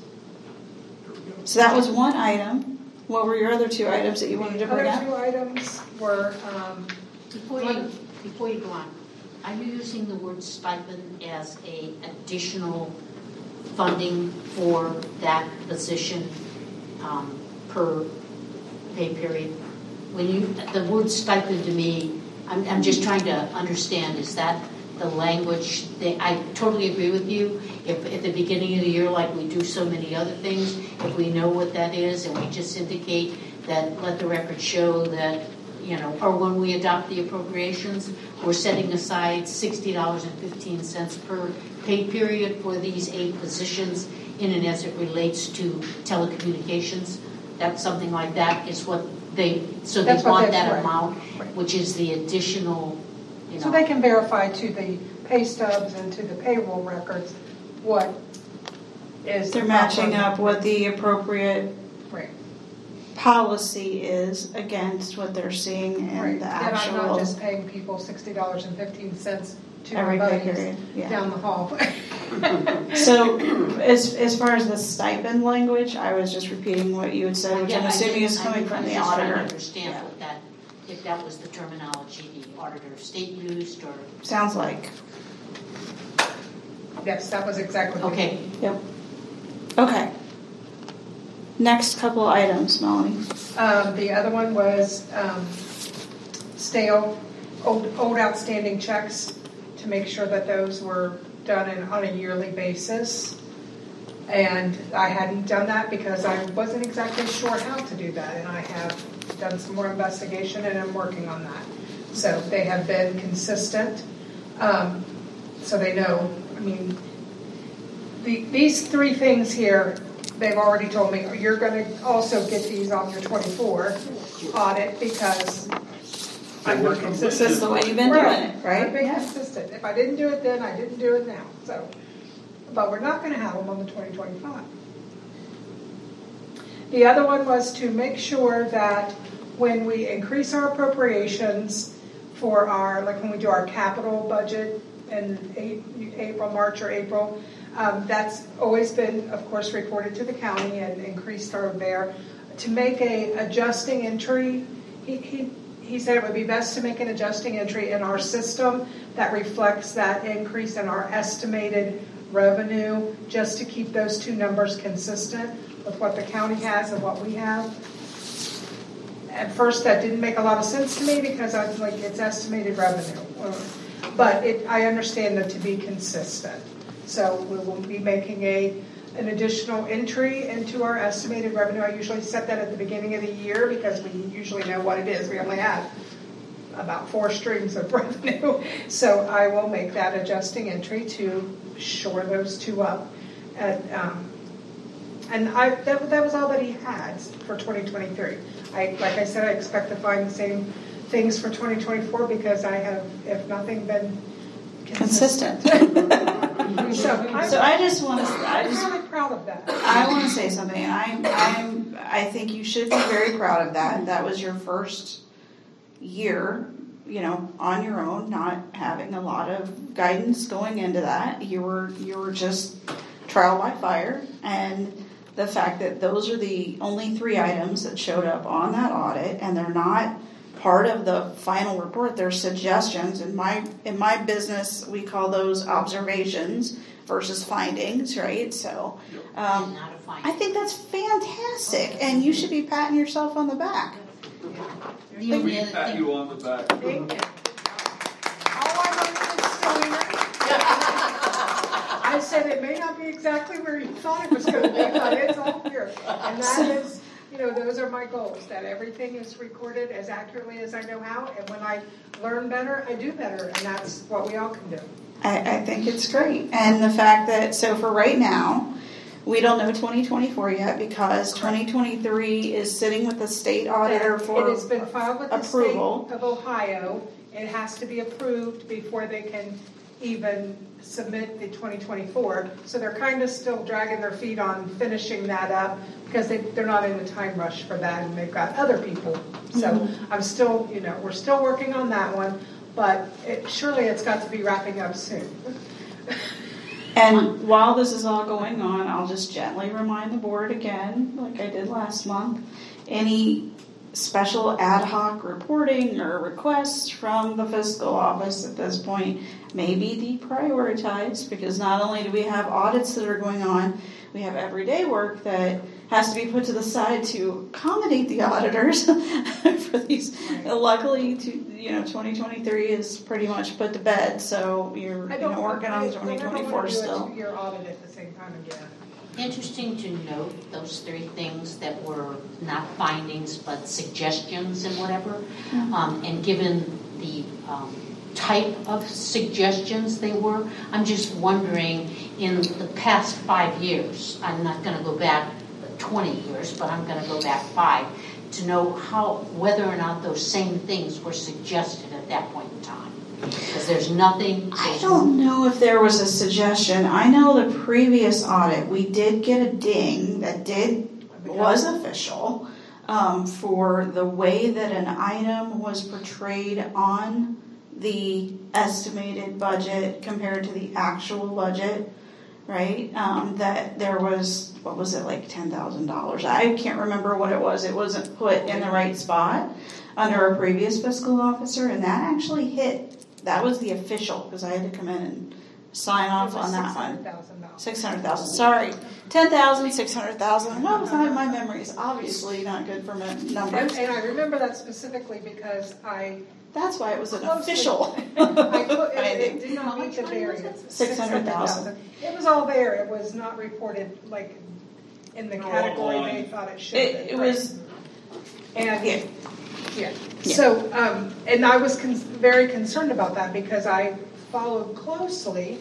So that was one item. What were your other two items that you wanted to The bring other up? two items were, um, Before you, before you go on, are you using the word stipend as a additional funding for that position um, per pay period? When you, the word stipend to me, I'm, I'm just trying to understand, is that the language that, I totally agree with you. If at the beginning of the year, like we do so many other things, if we know what that is and we just indicate that, let the record show that, you know, or when we adopt the appropriations, we're setting aside sixty dollars and fifteen cents per pay period for these eight positions in and as it relates to telecommunications. That something like that is what they, so they That's what want they- that right. amount, which is the additional, you know. so they can verify to the pay stubs and to the payroll records what is. They're the matching proper- up what the appropriate Right. policy is against what they're seeing in Right. the And I'm actual not just paying people sixty dollars and fifteen cents to my every pay buddies period. Yeah. down the hall. So, as as far as the stipend language, I was just repeating what you had said, which Yeah, I'm I assuming didn't- is coming I from the was just trying to auditor. understand Yeah. what that, if that was the terminology the auditor of state used, or. Sounds like. Yes, that was exactly. what- Okay. Yep. Okay. Next couple items, Melanie. Um, the other one was um, stale, old, old outstanding checks to make sure that those were done in, on a yearly basis. And I hadn't done that because I wasn't exactly sure how to do that. And I have done some more investigation and I'm working on that. So they have been consistent. Um, so they know, I mean, the, these three things here, they've already told me, you're going to also get these on your twenty-four audit because I'm not consistent. This is the way you've been doing it, right? I've been Yeah. consistent. If I didn't do it then, I didn't do it now. So but we're not going to have them on the twenty twenty-five. The other one was to make sure that when we increase our appropriations for our, like when we do our capital budget in April, March or April, um, that's always been, of course, reported to the county and increased our there. To make a adjusting entry, he, he, he said it would be best to make an adjusting entry in our system that reflects that increase in our estimated revenue, just to keep those two numbers consistent with what the county has and what we have. At first, that didn't make a lot of sense to me because I was like, it's estimated revenue. But it, I understand that to be consistent. So we will be making a an additional entry into our estimated revenue. I usually set that at the beginning of the year because we usually know what it is. We only have about four streams of revenue. So I will make that adjusting entry to shore those two up. And, um, and I, that, that was all that he had for twenty twenty-three. I, like I said, I expect to find the same things for twenty twenty-four because I have, if nothing, been consistent. consistent. so, I'm, so I just want to. I I'm just, really proud of that. I want to say something. I'm. I'm. I think you should be very proud of that. That was your first year, you know, on your own, not having a lot of guidance going into that. You were. You were just trial by fire, and the fact that those are the only three items that showed up on that audit, and they're not part of the final report. They're suggestions. In my in my business, we call those observations versus findings, right? So um, I think that's fantastic, and you should be patting yourself on the back. We pat you on the back. Thank you. All I wanted is still I said it may not be exactly where you thought it was going to be, but it's all here. And that is, you know, those are my goals, that everything is recorded as accurately as I know how. And when I learn better, I do better. And that's what we all can do. I, I think it's great. And the fact that, so for right now, we don't know twenty twenty-four yet because twenty twenty-three is sitting with the state auditor for It has been filed with the approval. state of Ohio. It has to be approved before they can even submit the twenty twenty-four. So they're kind of still dragging their feet on finishing that up because they, they're not in a time rush for that and they've got other people. So mm-hmm. I'm still, you know, we're still working on that one, but it, surely it's got to be wrapping up soon. And while this is all going on, I'll just gently remind the board again, like I did last month, any special ad hoc reporting or requests from the fiscal office at this point may be deprioritized because not only do we have audits that are going on, we have everyday work that has to be put to the side to accommodate the auditors for these. Luckily, to, you know, twenty twenty-three is pretty much put to bed, so you're you know, working on twenty twenty-four still. Your audit at the same time again. Interesting to note those three things that were not findings but suggestions and whatever. Mm-hmm. Um, and given the um, type of suggestions they were, I'm just wondering, in the past five years, I'm not going to go back twenty years, but I'm going to go back five, to know how whether or not those same things were suggested at that point in time. Because there's nothing. I don't know if there was a suggestion. I know the previous audit, we did get a ding that did was official um, for the way that an item was portrayed on the estimated budget compared to the actual budget, right? Um, that there was, what was it, like ten thousand dollars. I can't remember what it was. It wasn't put in the right spot under a previous fiscal officer, and that actually hit. That was the official, because I had to come in and sign off on that one. six hundred thousand dollars. Sorry. ten thousand dollars, six hundred thousand dollars. Well, my memory is obviously not good for numbers. And, and I remember that specifically because I... That's why it was an closely, official. I, it, it did not meet the variance. six hundred thousand dollars. It was all there. It was not reported like in the category they thought it should it, have. It right. was... And... Yeah. Yeah. yeah. So, um, and I was con- very concerned about that because I followed closely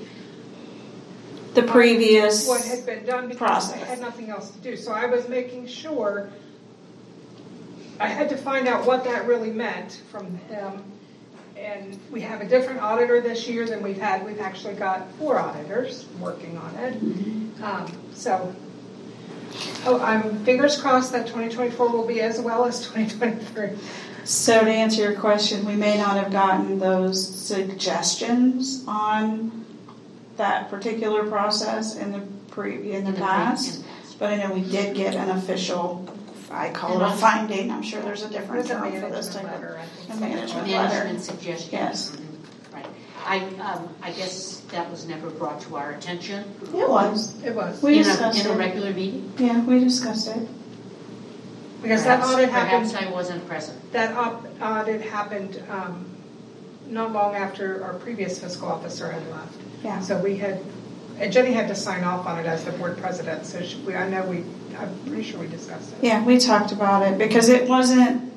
the previous what had been done because process. I had nothing else to do. So I was making sure I had to find out what that really meant from him and we have a different auditor this year than we've had. We've actually got four auditors working on it. Um, so oh, I'm fingers crossed that twenty twenty-four will be as well as twenty twenty-three. So to answer your question, we may not have gotten those suggestions on that particular process in the pre in the past, but I know we did get an official. I call it a finding. I'm sure there's a different term for this type of a management letter. Management suggestions. Yes. Right. I um, I guess that was never brought to our attention. It was. It was. We in discussed a, in it. a regular meeting. Yeah, we discussed it. Because perhaps, that audit happened. Perhaps I wasn't present. That op- audit happened um, not long after our previous fiscal officer had left. Yeah. So we had, and Jenny had to sign off on it as the board president. So she, we, I know we, I'm pretty sure we discussed it. Yeah, we talked about it because it wasn't,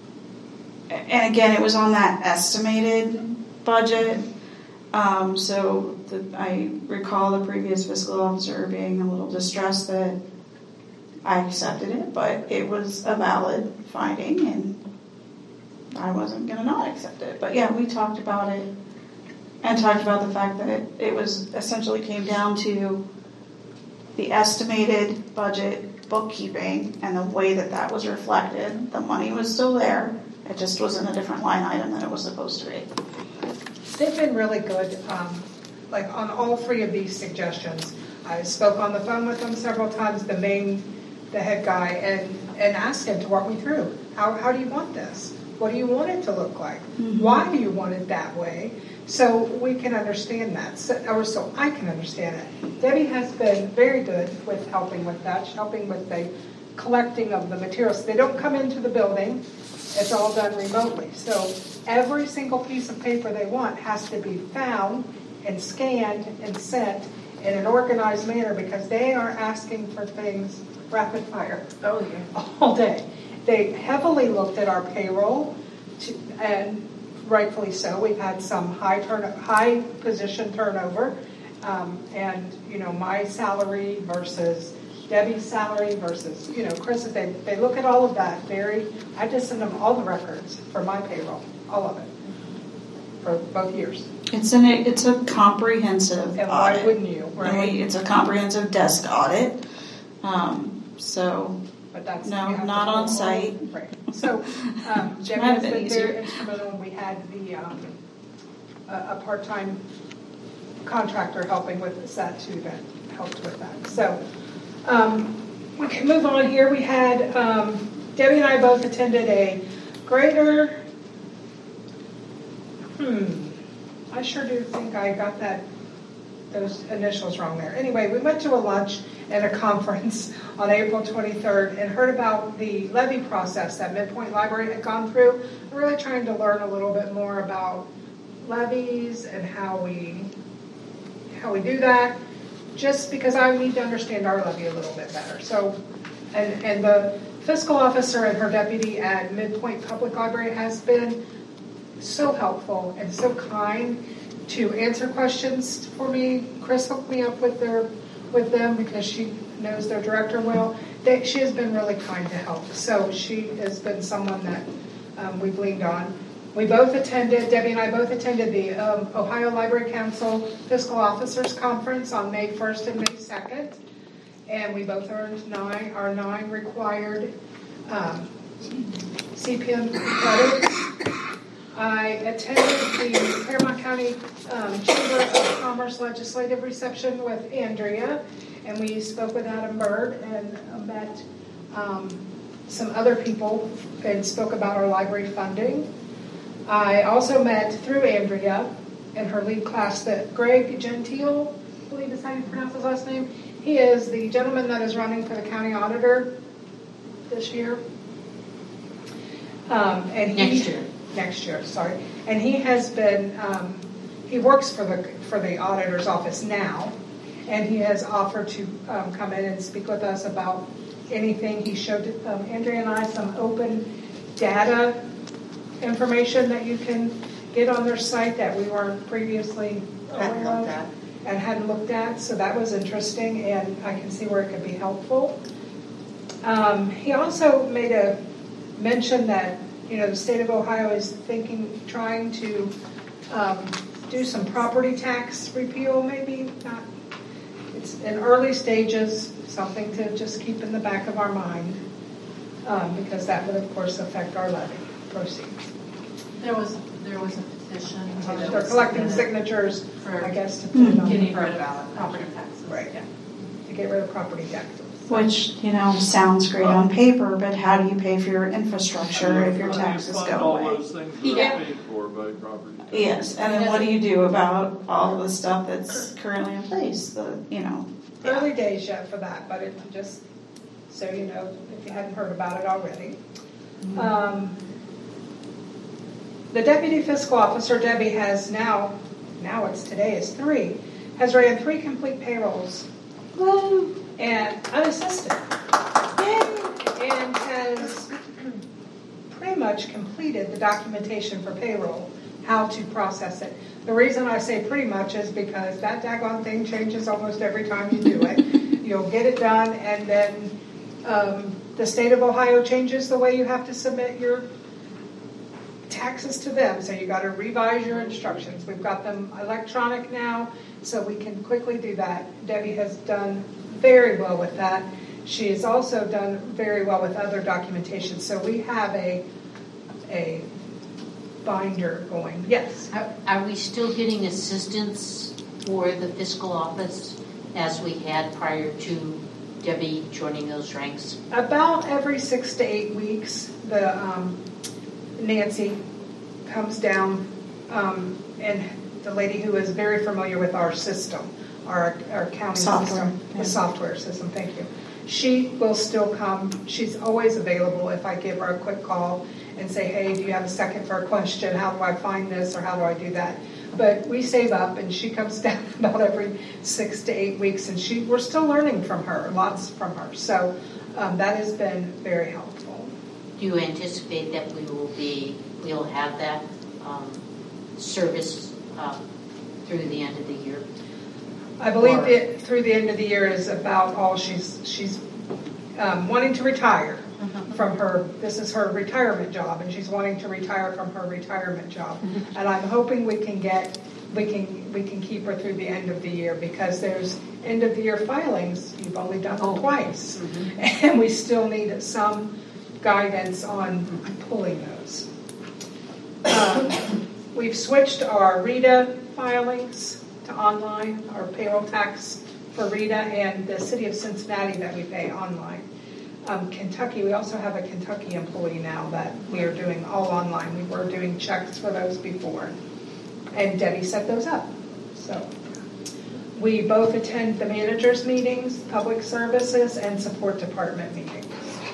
and again, it was on that estimated budget. Um, so the, I recall the previous fiscal officer being a little distressed that I accepted it, but it was a valid finding and I wasn't going to not accept it. But yeah, we talked about it and talked about the fact that it, it was essentially came down to the estimated budget bookkeeping and the way that that was reflected. The money was still there. It just was in a different line item than it was supposed to be. They've been really good, um, like on all three of these suggestions. I spoke on the phone with them several times, the main, the head guy, and, and asked him to walk me through. How, how do you want this? What do you want it to look like? Mm-hmm. Why do you want it that way? So we can understand that, so, or so I can understand it. Debbie has been very good with helping with that, helping with the collecting of the materials. They don't come into the building. It's all done remotely. So every single piece of paper they want has to be found and scanned and sent in an organized manner because they are asking for things rapid fire. Oh, yeah. All day. They heavily looked at our payroll, to, and rightfully so. We've had some high turn, high position turnover, um, and you know my salary versus Debbie's salary versus you know Chris's. They they look at all of that very. I just send them all the records for my payroll, all of it, for both years. It's an it's a comprehensive and audit. Why wouldn't you? Right? We, it's a comprehensive desk audit. Um, so. But that's no, not on site. Right. So um, Debbie has been very instrumental. We had the um, a, a part-time contractor helping with this, that too, that helped with that. So um, we can move on here. We had um, Debbie and I both attended a greater. Hmm. I sure do think I got that those initials wrong there. Anyway, we went to a lunch and a conference on April twenty-third and heard about the levy process that Midpoint Library had gone through. We're really trying to learn a little bit more about levies and how we how we do that, just because I need to understand our levy a little bit better. So, and, and the fiscal officer and her deputy at Midpoint Public Library has been so helpful and so kind to answer questions for me. Chris hooked me up with their with them because she knows their director well. They, she has been really kind to help. So she has been someone that um, we've leaned on. We both attended, Debbie and I both attended the um, Ohio Library Council Fiscal Officers Conference on May first and May second. And we both earned nine, our nine required um, C P M credits. I attended the Claremont County um, Chamber of Commerce Legislative Reception with Andrea, and we spoke with Adam Bird and uh, met um, some other people and spoke about our library funding. I also met through Andrea and her lead class that Greg Gentile, I believe is how you pronounce his last name. He is the gentleman that is running for the county auditor this year. Um, and he, next year. Next year, sorry. And he has been, um, he works for the for the auditor's office now, and he has offered to um, come in and speak with us about anything. He showed um, Andrea and I some open data information that you can get on their site that we weren't previously aware of and hadn't looked at. So that was interesting, and I can see where it could be helpful. Um, he also made a mention that you know, the state of Ohio is thinking, trying to um, do some property tax repeal, maybe not. It's in early stages, something to just keep in the back of our mind, um, because that would, of course, affect our levy proceeds. There was there was a petition. Uh, they're collecting signatures, for I guess, to put it on getting the rid of property taxes. Right. Yeah. To get rid of property taxes. Which, you know, sounds great on paper, but how do you pay for your infrastructure if your How do you taxes fund go all away? those things that Yeah. are paid for by property tax? Yes, and then what do you do about all the stuff that's currently in place? The, you know, Early days yet for that, but it just, so you know, if you hadn't heard about it already. Um, the deputy fiscal officer, Debbie, has now, now it's today, is three, has ran three complete payrolls. Woo. And unassisted. Yay. And has pretty much completed the documentation for payroll, how to process it. The reason I say pretty much is because that daggone thing changes almost every time you do it. You'll get it done, and then um, the state of Ohio changes the way you have to submit your taxes to them. So you got to revise your instructions. We've got them electronic now, so we can quickly do that. Debbie has done very well with that. She has also done very well with other documentation. So we have a a binder going. Yes. Are, are we still getting assistance for the fiscal office as we had prior to Debbie joining those ranks? About every six to eight weeks, the um, Nancy comes down, um, and the lady who is very familiar with our system, our our county Software, system, yeah. the software system. Thank you. She will still come. She's always available if I give her a quick call and say, hey, do you have a second for a question? How do I find this or how do I do that? But we save up, and she comes down about every six to eight weeks, and she we're still learning from her, lots from her. So um, that has been very helpful. Do you anticipate that we will be, we'll have that um, service uh, through the end of the year? I believe Or- it through the end of the year is about all she's she's um, wanting to retire from her. This is her retirement job, and she's wanting to retire from her retirement job. And I'm hoping we can get we can we can keep her through the end of the year, because there's end of the year filings. You've only done them twice, and we still need some guidance on pulling those. Um, we've switched our RITA filings to online, our payroll tax for RITA, and the city of Cincinnati that we pay online. Um, Kentucky, we also have a Kentucky employee now that we are doing all online. We were doing checks for those before, and Debbie set those up. So we both attend the managers' meetings, public services, and support department meetings.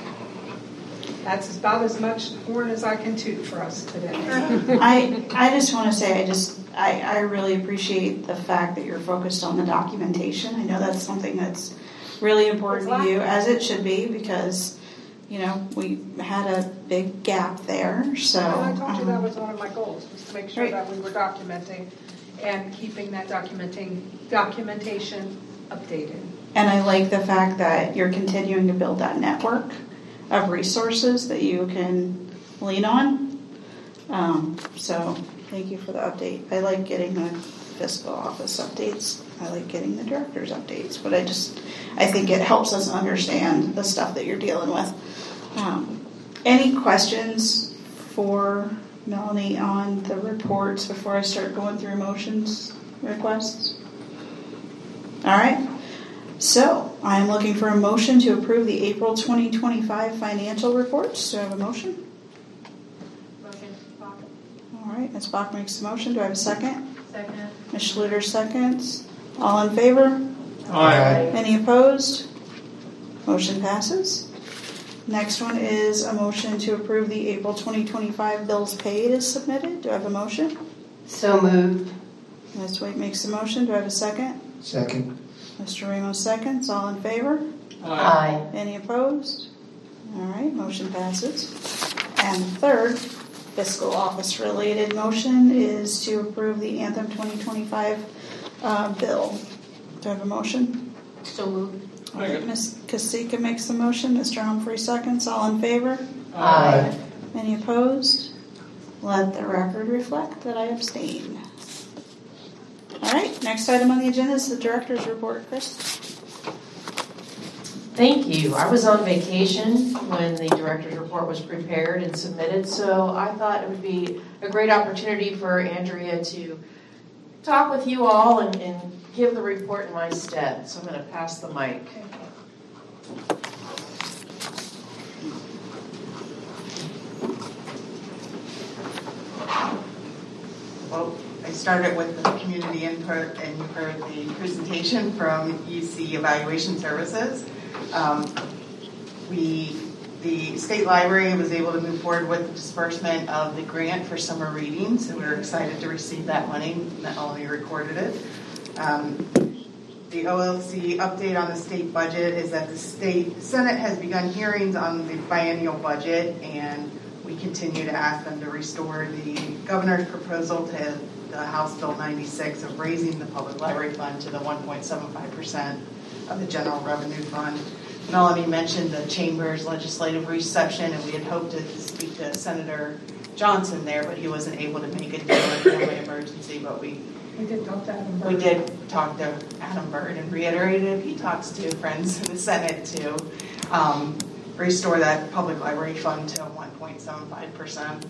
That's about as much horn as I can toot for us today. I I just want to say I just I, I really appreciate the fact that you're focused on the documentation. I know that's something that's really important to you, as it should be, because you know we had a big gap there. So and I told you um, that was one of my goals, was to make sure right. that we were documenting and keeping that documenting documentation updated. And I like the fact that you're continuing to build that network of resources that you can lean on. Um, so thank you for the update. I like getting the fiscal office updates. I like getting the director's updates. But I just, I think it helps us understand the stuff that you're dealing with. Um, any questions for Melanie on the reports before I start going through motions requests? All right. So, I am looking for a motion to approve the April twenty twenty-five financial reports. Do I have a motion? Motion, Bach. All right, Miz Bach makes the motion. Do I have a second? Second. Miz Schluter seconds. All in favor? Aye. Any opposed? Motion passes. Next one is a motion to approve the April twenty twenty-five bills paid as submitted. Do I have a motion? So moved. Miz Waite makes the motion. Do I have a second? Second. Mister Ramos seconds. All in favor? Aye. Any opposed? All right, motion passes. And third, fiscal office related motion is to approve the Anthem twenty twenty-five uh, bill. Do I have a motion? So moved. All right, Miz Kasika makes the motion. Mister Humphrey seconds. All in favor? Aye. Any opposed? Let the record reflect that I abstain. All right, next item on the agenda is the director's report. Chris? Thank you. I was on vacation when the director's report was prepared and submitted, so I thought it would be a great opportunity for Andrea to talk with you all and, and give the report in my stead. So I'm going to pass the mic. Well, I started with the community input, and you heard the presentation from U C Evaluation Services. Um, we, the state library was able to move forward with the disbursement of the grant for summer reading, so we're excited to receive that money. Not only recorded it. Um, the O L C update on the state budget is that the state Senate has begun hearings on the biennial budget, and we continue to ask them to restore the governor's proposal to the House Bill ninety-six of raising the public library fund to the one point seven five percent of the general revenue fund. Melanie mentioned the chamber's legislative reception, and we had hoped to speak to Senator Johnson there, but he wasn't able to make it due to a family emergency. But we We did talk to Adam Bird. we did talk to Adam Bird and reiterated he talks to friends in the Senate to um, restore that public library fund to one point seven five percent.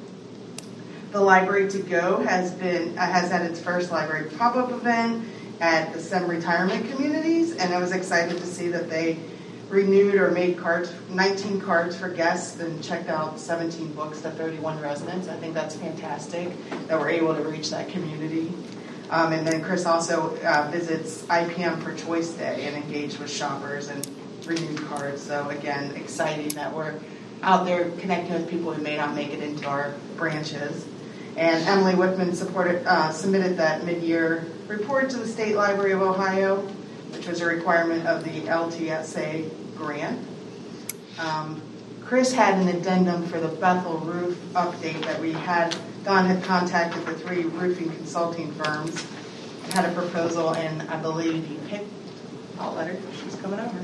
The Library to Go has been uh, has had its first library pop-up event at the SEM Retirement Communities, and I was excited to see that they renewed or made cards, nineteen cards for guests, and checked out seventeen books to thirty-one residents. I think that's fantastic that we're able to reach that community. Um, and then Chris also uh, visits I P M for Choice Day and engaged with shoppers and renewed cards. So again, exciting that we're out there connecting with people who may not make it into our branches. And Emily Whitman supported, uh, submitted that mid-year report to the State Library of Ohio, which was a requirement of the L T S A grant. Um, Chris had an addendum for the Bethel roof update that we had. Don had contacted the three roofing consulting firms and had a proposal, and I believe he picked, I'll let her, she's coming over.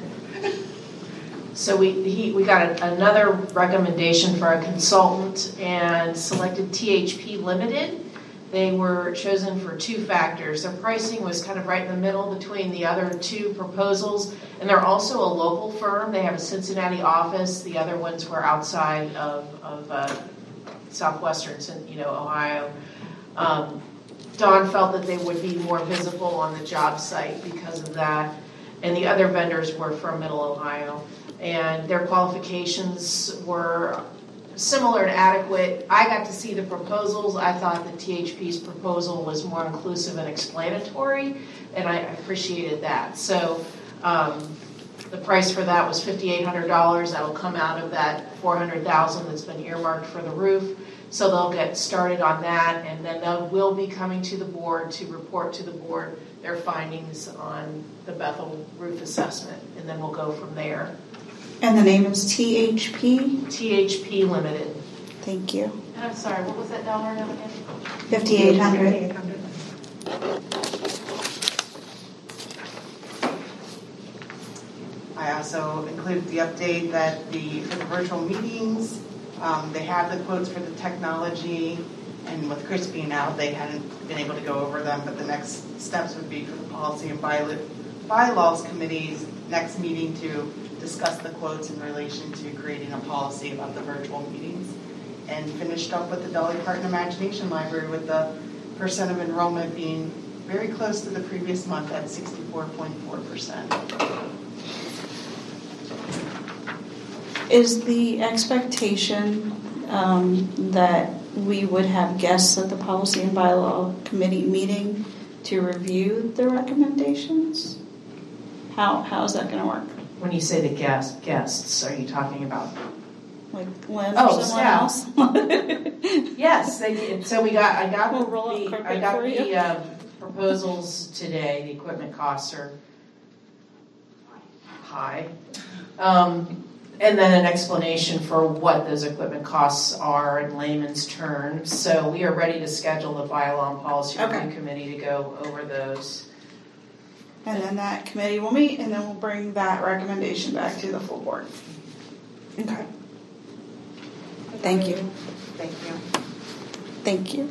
So we he, we got a, another recommendation for a consultant and selected T H P Limited. They were chosen for two factors. Their pricing was kind of right in the middle between the other two proposals, and they're also a local firm. They have a Cincinnati office. The other ones were outside of, of uh, southwestern, you know, Ohio. Um, Don felt that they would be more visible on the job site because of that, and the other vendors were from Middle Ohio. And their qualifications were similar and adequate. I got to see the proposals. I thought that T H P's proposal was more inclusive and explanatory, and I appreciated that. So um, the price for that was five thousand eight hundred dollars. That'll come out of that four hundred thousand dollars that's been earmarked for the roof. So they'll get started on that, and then they will be coming to the board to report to the board their findings on the Bethel roof assessment, and then we'll go from there. And the name is T H P? T H P Limited. Thank you. And I'm sorry, what was that dollar amount again? fifty-eight hundred dollars. I also included the update that the for the virtual meetings, um, they have the quotes for the technology, and with Chris being out, they hadn't been able to go over them, but the next steps would be for the policy and by, bylaws committee's next meeting to discuss the quotes in relation to creating a policy about the virtual meetings, and finished up with the Dolly Parton Imagination Library with the percent of enrollment being very close to the previous month at sixty-four point four percent. Is the expectation um, that we would have guests at the Policy and Bylaw Committee meeting to review the recommendations? How How is that going to work? When you say the guest, guests, are you talking about? Like Lynn Oh, or someone else? Yes, they did. So we got, I got We'll roll the, up carpet I got for the you. um, proposals today. The equipment costs are high. Um, and then an explanation for what those equipment costs are in layman's terms. So we are ready to schedule the bylaw and policy Okay. review committee to go over those. And then that committee will meet, and then we'll bring that recommendation back to the full board. Okay. Thank you. Thank you. Thank you.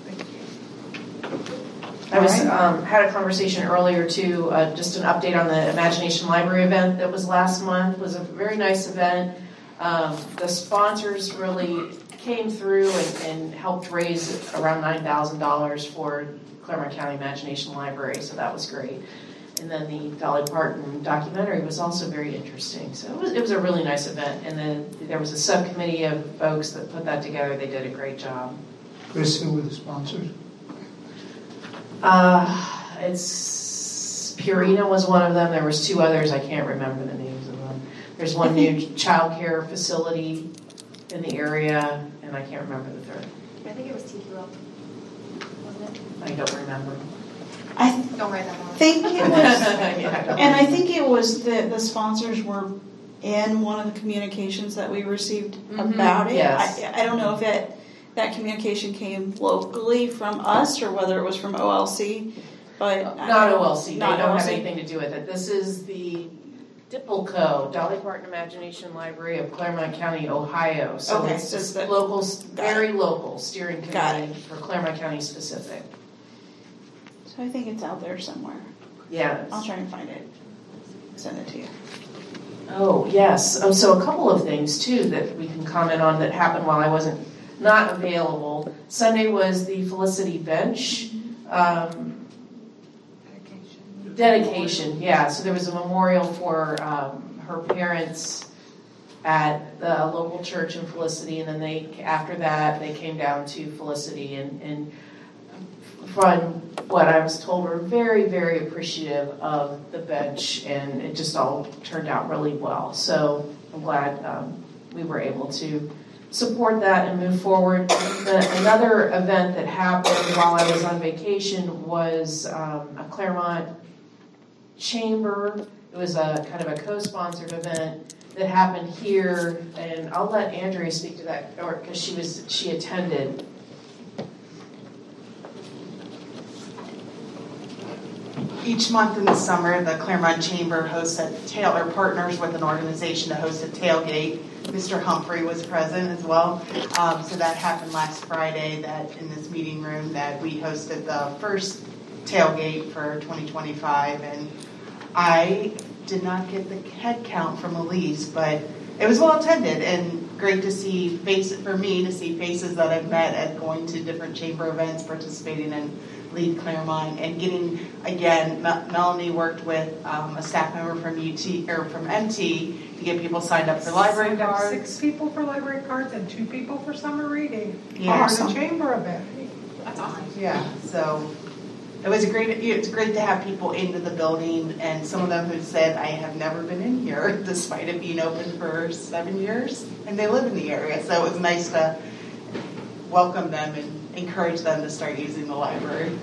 I was All right. um, had a conversation earlier too, uh, just an update on the Imagination Library event that was last month. It was a very nice event. Um, the sponsors really came through and, and helped raise around nine thousand dollars for Claremont County Imagination Library, so that was great. And then the Dolly Parton documentary was also very interesting. So it was, it was a really nice event. And then there was a subcommittee of folks that put that together. They did a great job. Chris, who were the sponsors? Uh, it's Purina was one of them. There was two others. I can't remember the names of them. There's one new child care facility in the area, and I can't remember the third. I think it was T Q L, wasn't it? I don't remember. I Don't write that down. think it was, Yeah, I don't and I think it was that the sponsors were in one of the communications that we received Mhm. about it. Yes. I, I don't know if it, that communication came locally from us or whether it was from O L C, but I Not don't- O L C. They not don't have O L C. anything to do with it. This is the DIPPLCO, Dolly Parton Imagination Library of Claremont County, Ohio. So Okay, it's so just the- local, got very local steering Got committee for Claremont County specific. So I think it's out there somewhere. Yeah. I'll try and find it. Send it to you. Oh, yes. Oh, so a couple of things, too, that we can comment on that happened while I wasn't not available. Sunday was the Felicity Bench um, dedication. Dedication, yeah. So there was a memorial for um, her parents at the local church in Felicity, and then they, after that, they came down to Felicity, and, and from what I was told, were very, very appreciative of the bench, and it just all turned out really well. So I'm glad um, we were able to support that and move forward. The, another event that happened while I was on vacation was um, a Claremont Chamber. It was a kind of a co-sponsored event that happened here, and I'll let Andrea speak to that, or because she was she attended. Each month in the summer, the Claremont Chamber hosts a tail or partners with an organization to host a tailgate. Mister Humphrey was present as well. Um, so that happened last Friday. That in this meeting room that we hosted the first tailgate for twenty twenty-five, and I did not get the head count from Elise, but it was well attended and great to see face for me to see faces that I've met at going to different chamber events, participating in Lead Claremont, and getting again. Mel- Melanie worked with um, a staff member from U T or from M T to get people signed up for library Signed up cards. Six people for library cards and two people for summer reading. Yeah. For the chamber event. That's awesome. Yeah, so it was a great. It's great to have people into the building, and some of them who said, "I have never been in here," despite it being open for seven years, and they live in the area. So it was nice to welcome them and encourage them to start using the library.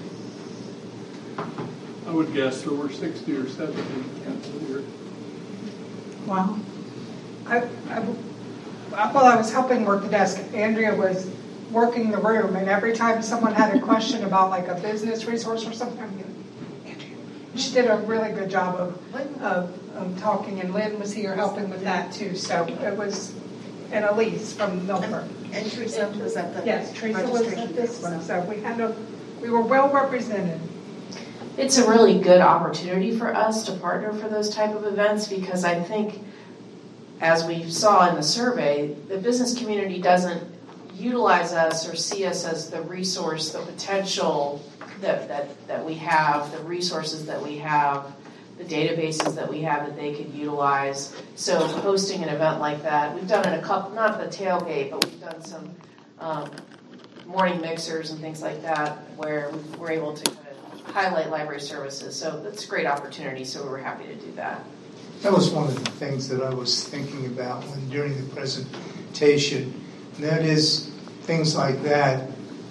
I would guess there were sixty or seventy here. Wow. I, I, while I was helping work the desk, Andrea was working the room, and every time someone had a question about like a business resource or something, I'm going, Andrea. She did a really good job of, of, of talking, and Lynn was here helping with that too. So it was, and Elise from Milford. And Teresa was at the Yes, Teresa was at registration this as one. well. So we had a, we were well represented. It's a really good opportunity for us to partner for those type of events, because I think, as we saw in the survey, the business community doesn't utilize us or see us as the resource, the potential that, that, that we have, the resources that we have, the databases that we have that they could utilize. So hosting an event like that, we've done it a couple, not the tailgate, but we've done some um, morning mixers and things like that where we're able to kind of highlight library services. So that's a great opportunity, so we were happy to do that. That was one of the things that I was thinking about when during the presentation. And that is things like that,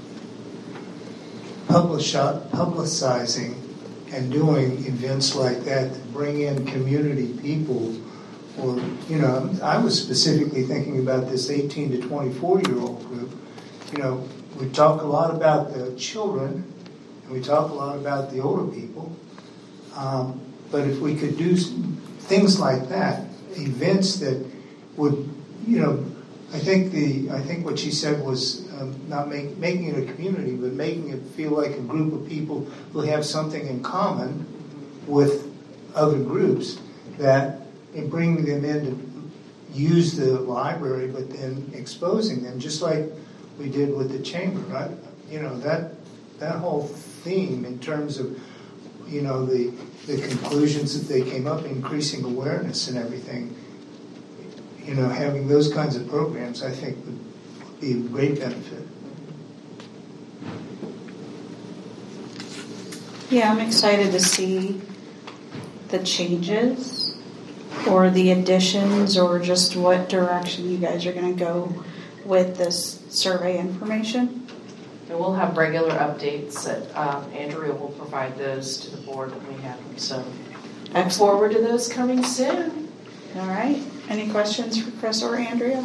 publish, publicizing and doing events like that to bring in community people. Or, you know, I was specifically thinking about this eighteen to twenty-four year old group. You know, we talk a lot about the children, and we talk a lot about the older people. Um, but if we could do things like that, events that would, you know, I think the I think what she said was um, not make, making it a community, but making it feel like a group of people who have something in common with other groups, that in bringing them in to use the library, but then exposing them, just like we did with the chamber, right? You know, that that whole theme in terms of, you know, the the conclusions that they came up, increasing awareness and everything. You know, having those kinds of programs, I think, would be a great benefit. Yeah, I'm excited to see the changes or the additions or just what direction you guys are going to go with this survey information. And we'll have regular updates that um, Andrea will provide those to the board when we have them. So look forward to those coming soon. All right. Any questions for Chris or Andrea?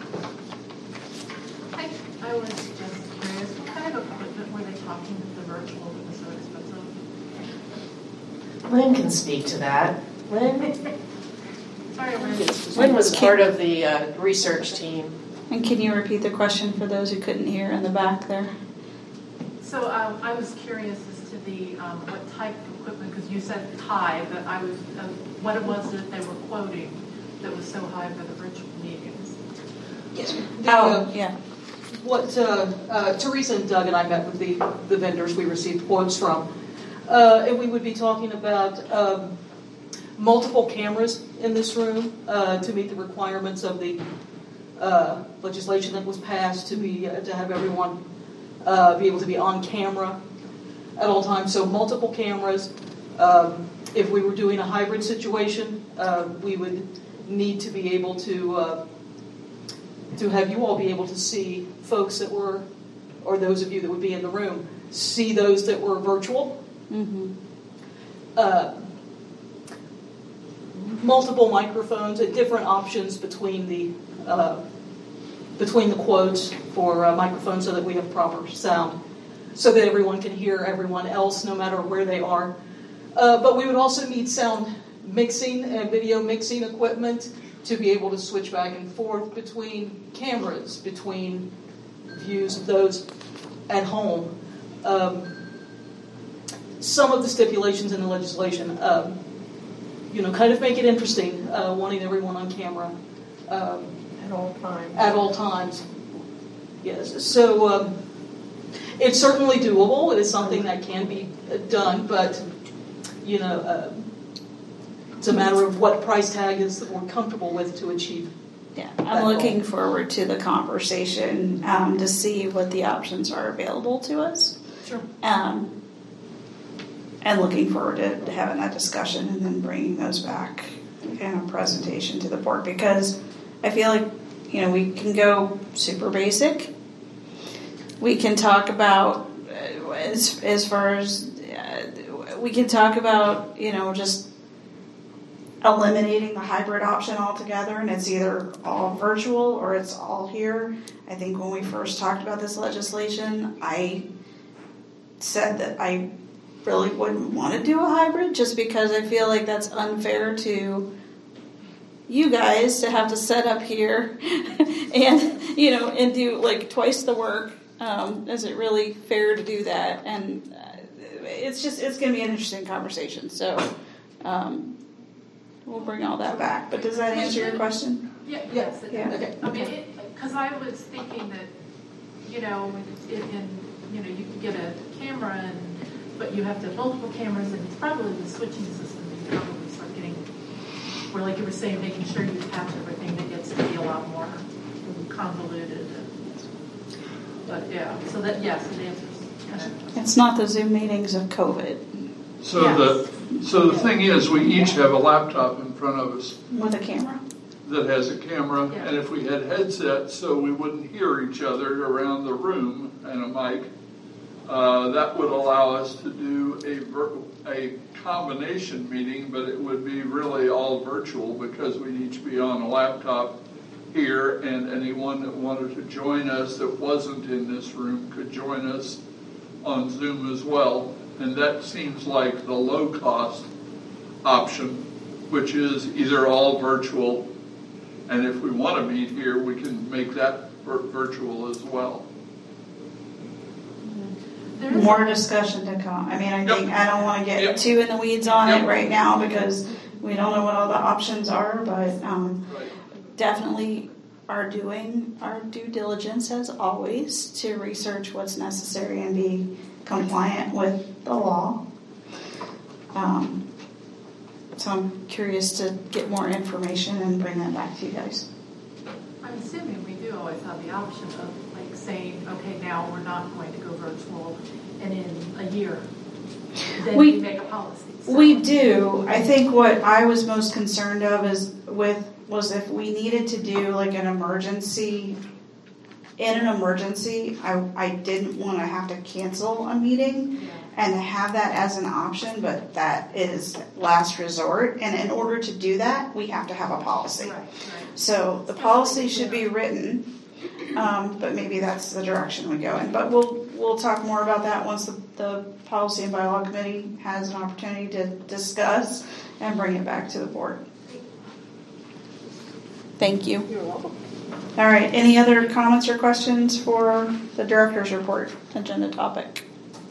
I, I was just curious, what kind of equipment were they talking with the virtual that was so expensive? Lynn can speak to that. Lynn? Sorry, Lynn. Lynn was part of the uh, research team. And can you repeat the question for those who couldn't hear in the back there? So um, I was curious as to the um, what type of equipment, because you said high, but I was uh, what it was that they were quoting that was so high for the virtual meetings. Yes. The, uh, oh, yeah. What uh, uh, Teresa and Doug and I met with the, the vendors we received quotes from. Uh, and we would be talking about um, multiple cameras in this room uh, to meet the requirements of the uh, legislation that was passed to be uh, to have everyone uh, be able to be on camera at all times. So multiple cameras. Um, if we were doing a hybrid situation, uh, we would need to be able to uh, to have you all be able to see folks that were, or those of you that would be in the room, see those that were virtual. Mm-hmm. Uh, multiple microphones at different options between the uh, between the quotes for uh, microphones, so that we have proper sound, so that everyone can hear everyone else no matter where they are. Uh, but we would also need sound mixing and video mixing equipment to be able to switch back and forth between cameras, between views of those at home. Um, some of the stipulations in the legislation, um, you know, kind of make it interesting, uh, wanting everyone on camera. Um, At all times. At all times. Yes. So um, it's certainly doable. It is something that can be done, but, you know, uh, it's a matter of what price tag is that we're comfortable with to achieve. Yeah, I'm looking goal. forward to the conversation um, to see what the options are available to us. Sure. Um, and looking forward to, to having that discussion and then bringing those back in a presentation to the board, because I feel like, you know, we can go super basic. We can talk about uh, as as far as uh, we can talk about, you know, just eliminating the hybrid option altogether, and it's either all virtual or it's all here. I think when we first talked about this legislation, I said that I really wouldn't want to do a hybrid, just because I feel like that's unfair to you guys to have to set up here and, you know, and do like twice the work. Um, is it really fair to do that? And uh, it's just, it's going to be an interesting conversation. So, um, we'll bring all that back. But does that answer your question? Yeah, yes. It yeah. Does. Okay. I mean, because I was thinking that, you know, in, in you know, you can get a camera, and but you have to have multiple cameras, and it's probably the switching system that you probably start getting, where, like you were saying, making sure you catch everything, that gets to be a lot more convoluted. And, but yeah, so that yes, it answers. It's not the Zoom meetings of COVID. So yes. the so the thing is, we each have a laptop in front of us with a camera that has a camera, yeah. and if we had headsets so we wouldn't hear each other around the room and a mic, uh, that would allow us to do a a combination meeting, but it would be really all virtual, because we'd each be on a laptop here, and anyone that wanted to join us that wasn't in this room could join us on Zoom as well. And that seems like the low-cost option, which is either all virtual And if we want to meet here, we can make that vir- virtual as well. More discussion to come. I mean, I Yep. think I don't want to get Yep. too in the weeds on Yep. it right now because we don't know what all the options are, but um, definitely are doing our due diligence as always to research what's necessary and be compliant with the law. Um, so I'm curious to get more information and bring that back to you guys. I'm assuming we do always have the option of like saying, okay, now we're not going to go virtual, and in a year, then We- we make a policy. So- We do. I think what I was most concerned of is with was if we needed to do like an emergency. In an emergency, I I didn't want to have to cancel a meeting and have that as an option, but that is last resort. And in order to do that, we have to have a policy. Right, right. So the policy should be written, um, but maybe that's the direction we go in. But we'll we'll talk more about that once the, the policy and bylaw committee has an opportunity to discuss and bring it back to the board. Thank you. You're welcome. All right. Any other comments or questions for the director's report agenda topic?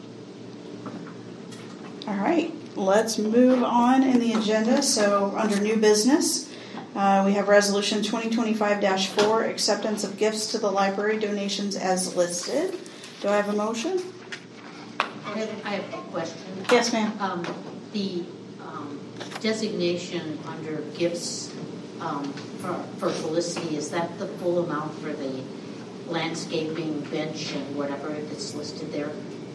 All right. Let's move on in the agenda. So under new business, uh, we have resolution twenty twenty-five dash four, acceptance of gifts to the library donations as listed. Do I have a motion? I have, I have a question. Yes, ma'am. Um, the um, designation under gifts um, for, for Felicity, is that the full amount for the landscaping bench and whatever that's listed there?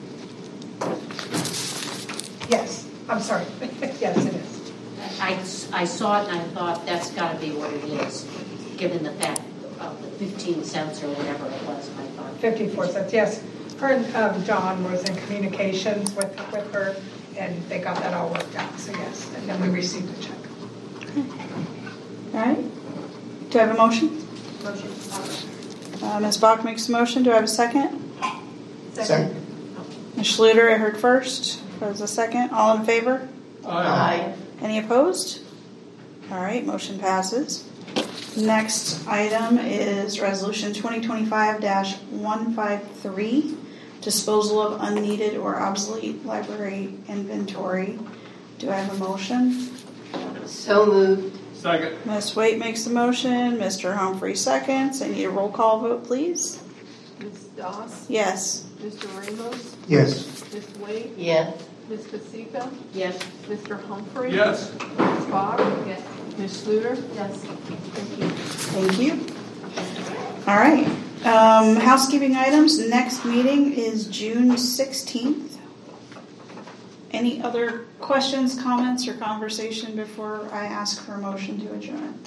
Yes, I'm sorry. Yes, it is. I, I saw it and I thought that's got to be what it is, given the fact of the fifteen cents or whatever it was. I thought fifty-four cents, yes. Her and um, John was in communications with, with her, and they got that all worked out, so yes. And then we received a check. All right. Do I have a motion? Motion. Uh, Miz Bach makes a motion. Do I have a second? Second. Miz Schluter, I heard first. Was a second. All in favor? Aye. Any opposed? All right, motion passes. Next item is resolution twenty twenty-five dash one fifty-three, disposal of unneeded or obsolete library inventory. Do I have a motion? So moved. Second. Miz Waite makes the motion. Mister Humphrey seconds. I need a roll call vote, please. Miz Doss? Yes. Mister Ramos? Yes. Miz Wade? Yes. Miz Pasica? yes. Mister Humphrey? Yes. Miz Bach? Yes. Miz Schluter? Yes. Thank you. Thank you. All right. Um, housekeeping items. Next meeting is June sixteenth. Any other questions, comments, or conversation before I ask for a motion to adjourn?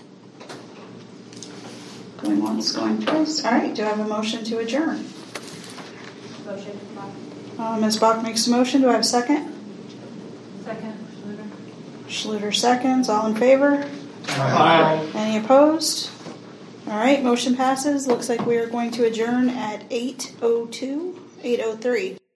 Going once, going twice. All right. Do I have a motion to adjourn? Motion. Uh, Miz Bach makes a motion. Do I have a second? Second, Schluter. Schluter seconds. All in favor? Aye. Any opposed? All right. Motion passes. Looks like we are going to adjourn at eight oh two, eight oh three.